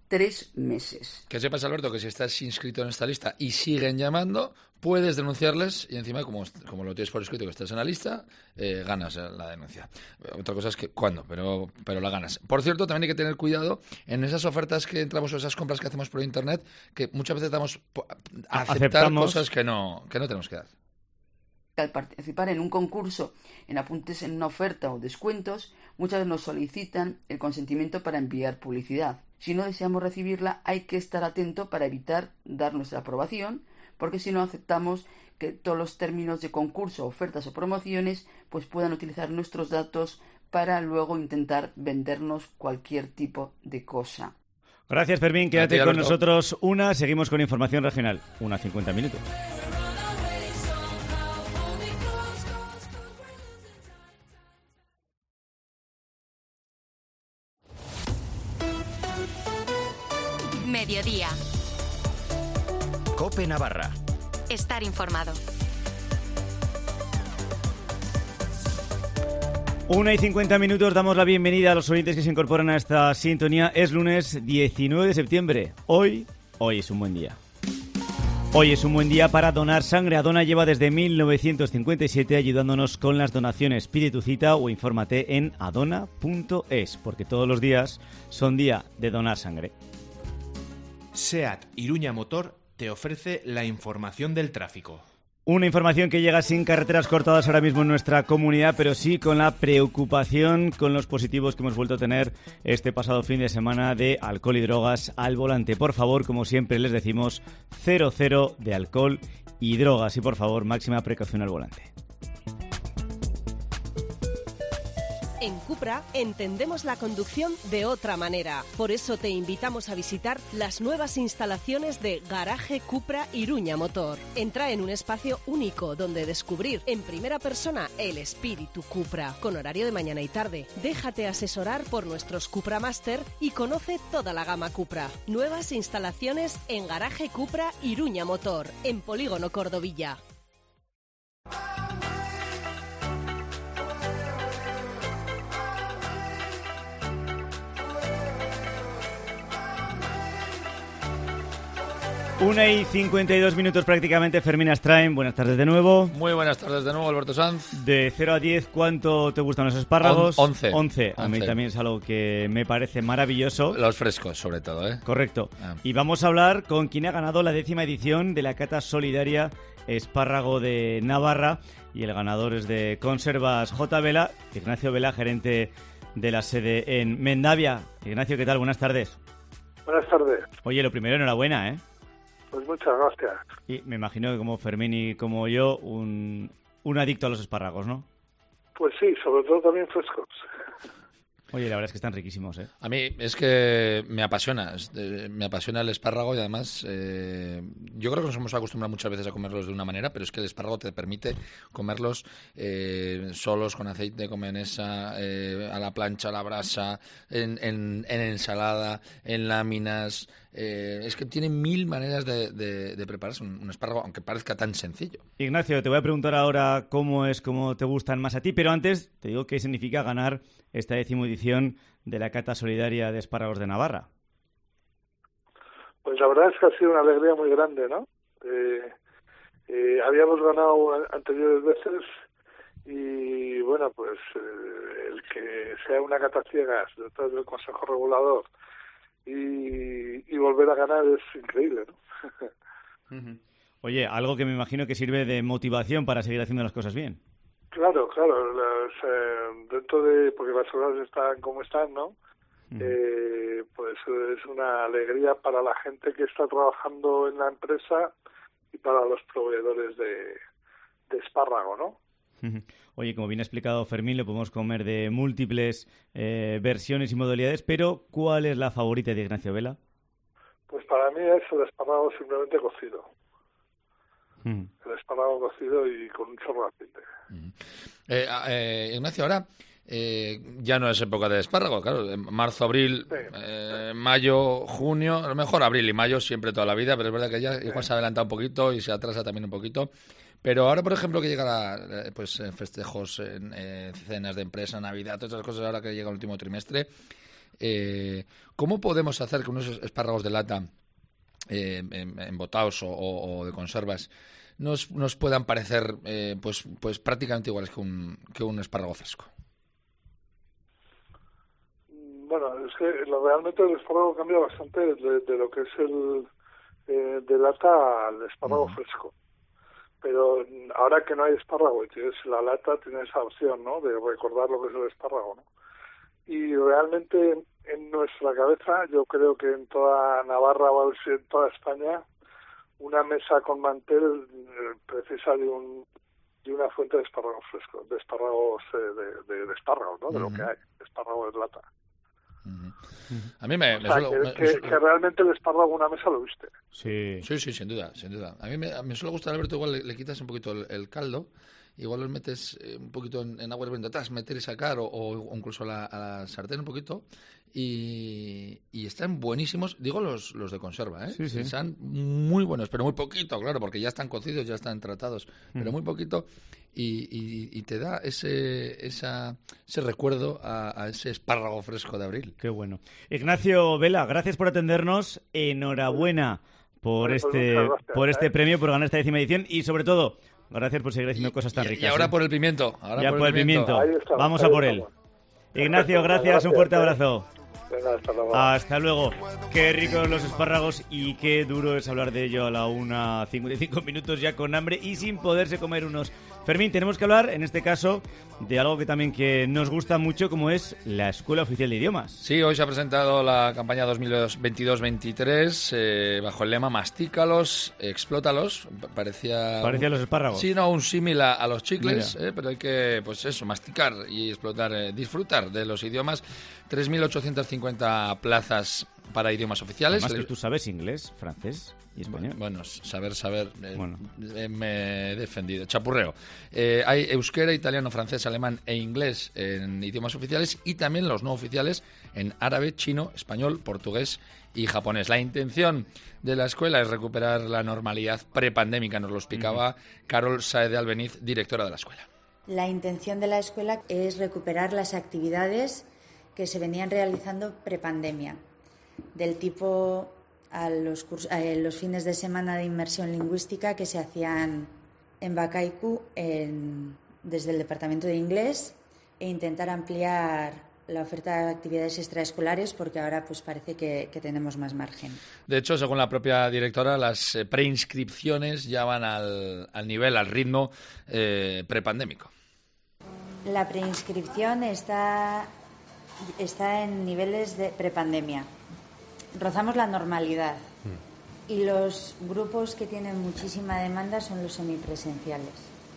tres meses. Que sepas, Alberto, que si estás inscrito en esta lista y siguen llamando, puedes denunciarles y encima, como, como lo tienes por escrito que estás en la lista, eh, ganas la denuncia. Otra cosa es que cuándo, pero, pero la ganas. Por cierto, también hay que tener cuidado en esas ofertas que entramos o esas compras que hacemos por internet, que muchas veces damos a aceptar Aceptamos. cosas que no, que no tenemos que dar. Al participar en un concurso, en apuntes en una oferta o descuentos, muchas veces nos solicitan el consentimiento para enviar publicidad. Si no deseamos recibirla, hay que estar atento para evitar dar nuestra aprobación, porque si no aceptamos que todos los términos de concurso, ofertas o promociones pues puedan utilizar nuestros datos para luego intentar vendernos cualquier tipo de cosa. Gracias, Fermín. Quédate con nosotros una. Seguimos con información regional. Una cincuenta minutos. Mediodía. COPE Navarra. Estar informado. Una y cincuenta minutos, damos la bienvenida a los oyentes que se incorporan a esta sintonía. Es lunes diecinueve de septiembre. Hoy, hoy es un buen día. Hoy es un buen día para donar sangre. Adona lleva desde mil novecientos cincuenta y siete ayudándonos con las donaciones. Pide tu cita o infórmate en adona punto es, porque todos los días son día de donar sangre. SEAT Iruña Motor te ofrece la información del tráfico. Una información que llega sin carreteras cortadas ahora mismo en nuestra comunidad, pero sí con la preocupación con los positivos que hemos vuelto a tener este pasado fin de semana de alcohol y drogas al volante. Por favor, como siempre les decimos, cero cero de alcohol y drogas. Y por favor, máxima precaución al volante. En Cupra entendemos la conducción de otra manera. Por eso te invitamos a visitar las nuevas instalaciones de Garaje Cupra Iruña Motor. Entra en un espacio único donde descubrir en primera persona el espíritu Cupra, con horario de mañana y tarde. Déjate asesorar por nuestros Cupra Master y conoce toda la gama Cupra. Nuevas instalaciones en Garaje Cupra Iruña Motor, en Polígono Cordovilla. Una y cincuenta y dos minutos prácticamente. Fermín Astrain, buenas tardes de nuevo. Muy buenas tardes de nuevo, Alberto Sanz. De cero a diez, ¿cuánto te gustan los espárragos? On, once. once. A mí también es algo que me parece maravilloso. Los frescos, sobre todo, ¿eh? Correcto. Ah. Y vamos a hablar con quien ha ganado la décima edición de la Cata Solidaria Espárrago de Navarra. Y el ganador es de Conservas J. Vela, Ignacio Vela, gerente de la sede en Mendavia. Ignacio, ¿qué tal? Buenas tardes. Buenas tardes. Oye, lo primero, enhorabuena, ¿eh? Pues muchas gracias. Y me imagino que como Fermín y como yo, un, un adicto a los espárragos, ¿no? Pues sí, sobre todo también frescos. Oye, la verdad es que están riquísimos, ¿eh? A mí es que me apasiona, me apasiona el espárrago y además eh, yo creo que nos hemos acostumbrado muchas veces a comerlos de una manera, pero es que el espárrago te permite comerlos eh, solos, con aceite, con mayonesa, eh, a la plancha, a la brasa, en, en, en ensalada, en láminas. Eh, es que tiene mil maneras de, de, de prepararse un, un espárrago, aunque parezca tan sencillo. Ignacio, te voy a preguntar ahora cómo es, cómo te gustan más a ti, pero antes te digo qué significa ganar esta décima edición de la Cata Solidaria de Espárragos de Navarra. Pues la verdad es que ha sido una alegría muy grande, ¿no? Eh, eh, habíamos ganado anteriores veces y, bueno, pues eh, el que sea una cata ciegas detrás del Consejo Regulador y, y volver a ganar es increíble, ¿no? Uh-huh. Oye, algo que me imagino que sirve de motivación para seguir haciendo las cosas bien. Claro, claro, las, eh, dentro de, porque las cosas están como están, ¿no? Uh-huh. Eh, pues es una alegría para la gente que está trabajando en la empresa y para los proveedores de, de espárrago, ¿no? Uh-huh. Oye, como bien ha explicado Fermín, lo podemos comer de múltiples eh, versiones y modalidades, pero ¿cuál es la favorita de Ignacio Vela? Pues para mí es el espárrago simplemente cocido. Uh-huh. El espárrago cocido y con un chorro de aceite. Uh-huh. eh, eh, Ignacio, ahora eh, ya no es época de espárrago, claro, marzo, abril, sí, eh, sí. mayo, junio, a lo mejor abril y mayo siempre toda la vida, pero es verdad que ya sí. igual se adelanta un poquito y se atrasa también un poquito. Pero ahora, por ejemplo, que llegan pues, festejos, eh, cenas de empresa, Navidad, todas esas cosas, ahora que llega el último trimestre, Eh, ¿Cómo podemos hacer que unos espárragos de lata eh, embotados o, o, o de conservas nos, nos puedan parecer eh, pues, pues prácticamente iguales que un, que un espárrago fresco? Bueno, es que lo, realmente el espárrago cambia bastante de, de lo que es el eh, de lata al espárrago uh-huh. fresco. Pero ahora que no hay espárrago y tienes la lata, tienes esa opción, ¿no?, de recordar lo que es el espárrago, ¿no? Y realmente en nuestra cabeza, yo creo que en toda Navarra o en toda España, una mesa con mantel eh, precisa de un de una fuente de espárragos frescos, de espárragos eh, de, de, de espárragos, ¿no? De uh-huh. lo que hay, espárragos de lata. Uh-huh. A mí me, o me, sea, suelo, que, me, que, me suelo... que realmente el espárrago una mesa lo viste. Sí, sí, sí, sin duda, sin duda. A mí me, me suele gustar, Alberto, igual le, le quitas un poquito el, el caldo, igual lo metes eh, un poquito en, en agua hirviendo, meter y sacar, o, o incluso a la, a la sartén un poquito, y, y están buenísimos, digo los, los de conserva, ¿eh? Sí, sí. Están muy buenos, pero muy poquito, claro, porque ya están cocidos, ya están tratados, mm. pero muy poquito, y, y, y te da ese esa, ese recuerdo a, a ese espárrago fresco de abril. Qué bueno. Ignacio Vela, gracias por atendernos, enhorabuena por pues este gracias, por ¿eh? este premio, por ganar esta décima edición, y sobre todo, gracias por seguir haciendo cosas tan y, ricas. Y ahora ¿eh? por el pimiento. Ahora ya por, por el pimiento. pimiento. Estamos, Vamos a por él. Ignacio, gracias, gracias, un fuerte abrazo. Venga, hasta luego. Hasta luego. Qué ricos los espárragos y qué duro es hablar de ello a la una cincuenta y cinco minutos ya con hambre y sin poderse comer unos. Fermín, tenemos que hablar, en este caso, de algo que también que nos gusta mucho, como es la Escuela Oficial de Idiomas. Sí, hoy se ha presentado la campaña dos mil veintidós veintitrés eh, bajo el lema Mastícalos, explótalos. Parecía... Parecía un... los espárragos. Sí, no, un símil a, a los chicles, eh, pero hay que, pues eso, masticar y explotar, eh, disfrutar de los idiomas. tres mil ochocientas cincuenta plazas para idiomas oficiales. Además que tú sabes inglés, francés y español. Bueno, saber, saber, eh, bueno. eh, me he defendido. Chapurreo. Eh, hay euskera, italiano, francés, alemán e inglés en idiomas oficiales y también los no oficiales en árabe, chino, español, portugués y japonés. La intención de la escuela es recuperar la normalidad prepandémica, nos lo explicaba uh-huh. Carol Saez de Albeniz, directora de la escuela. La intención de la escuela es recuperar las actividades que se venían realizando prepandemia, del tipo a los, cursos, a los fines de semana de inmersión lingüística que se hacían en Bakaiku en, desde el Departamento de Inglés e intentar ampliar la oferta de actividades extraescolares porque ahora pues parece que, que tenemos más margen. De hecho, según la propia directora, las eh, preinscripciones ya van al, al nivel, al ritmo eh, prepandémico. La preinscripción está, está en niveles de prepandemia. Rozamos la normalidad mm. y los grupos que tienen muchísima demanda son los semipresenciales.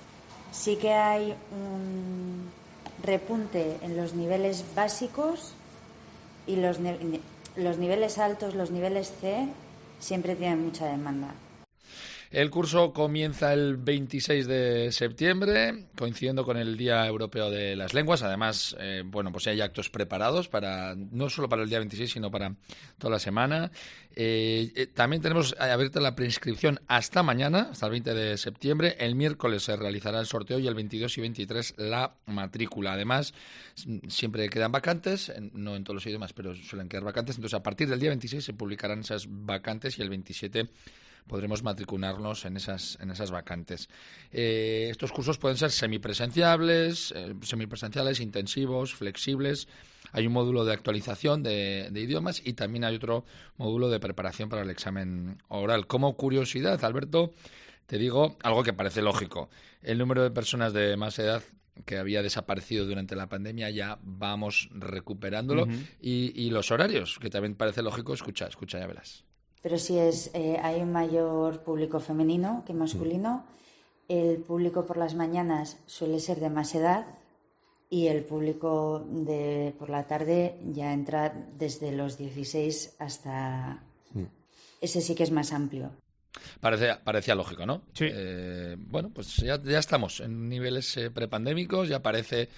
Sí que hay un repunte en los niveles básicos y los, los niveles altos, los niveles C, siempre tienen mucha demanda. El curso comienza el veintiséis de septiembre, coincidiendo con el Día Europeo de las Lenguas. Además, eh, bueno, pues hay actos preparados para no solo para el día veintiséis, sino para toda la semana. Eh, eh, también tenemos abierta la preinscripción hasta mañana, hasta el veinte de septiembre. El miércoles se realizará el sorteo y el veintidós y veintitrés la matrícula. Además, siempre quedan vacantes, no en todos los idiomas, pero suelen quedar vacantes. Entonces, a partir del día veintiséis se publicarán esas vacantes y el veintisiete podremos matricularnos en esas en esas vacantes. Eh, estos cursos pueden ser semipresenciables, eh, semipresenciales, intensivos, flexibles. Hay un módulo de actualización de, de idiomas y también hay otro módulo de preparación para el examen oral. Como curiosidad, Alberto, te digo algo que parece lógico. El número de personas de más edad que había desaparecido durante la pandemia ya vamos recuperándolo. Uh-huh. y, y los horarios, que también parece lógico. Escucha, escucha, ya verás. Pero sí es, eh, hay un mayor público femenino que masculino. El público por las mañanas suele ser de más edad y el público de por la tarde ya entra desde los dieciséis hasta... Sí. Ese sí que es más amplio. Parece, parecía lógico, ¿no? Sí. Eh, bueno, pues ya, ya estamos en niveles eh, prepandémicos, ya parece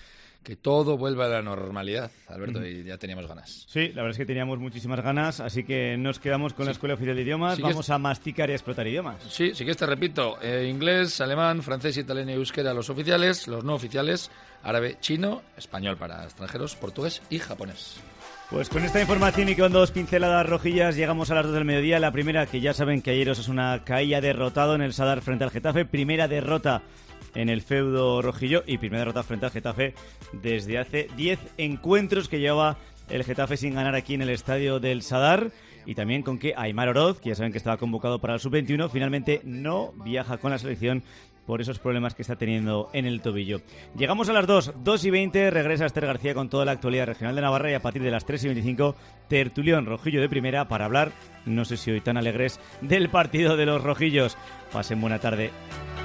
que todo vuelva a la normalidad, Alberto, mm. y ya teníamos ganas. Sí, la verdad es que teníamos muchísimas ganas, así que nos quedamos con sí. la Escuela Oficial de Idiomas, sí vamos es... a masticar y a explotar idiomas. Sí, sí que te repito, eh, inglés, alemán, francés, italiano y euskera los oficiales, los no oficiales, árabe, chino, español para extranjeros, portugués y japonés. Pues con esta información y con dos pinceladas rojillas llegamos a las dos del mediodía. La primera, que ya saben que ayer Osasuna caía derrotado en el Sadar frente al Getafe. Primera derrota en el feudo rojillo y primera derrota frente al Getafe desde hace diez encuentros que llevaba el Getafe sin ganar aquí en el estadio del Sadar. Y también con que Aimar Oroz, que ya saben que estaba convocado para el sub veintiuno, finalmente no viaja con la selección por esos problemas que está teniendo en el tobillo. Llegamos a las dos, dos y veinte, regresa Esther García con toda la actualidad regional de Navarra y a partir de las tres y veinticinco, tertulión rojillo de primera para hablar, no sé si hoy tan alegres, del partido de los rojillos. Pasen buena tarde.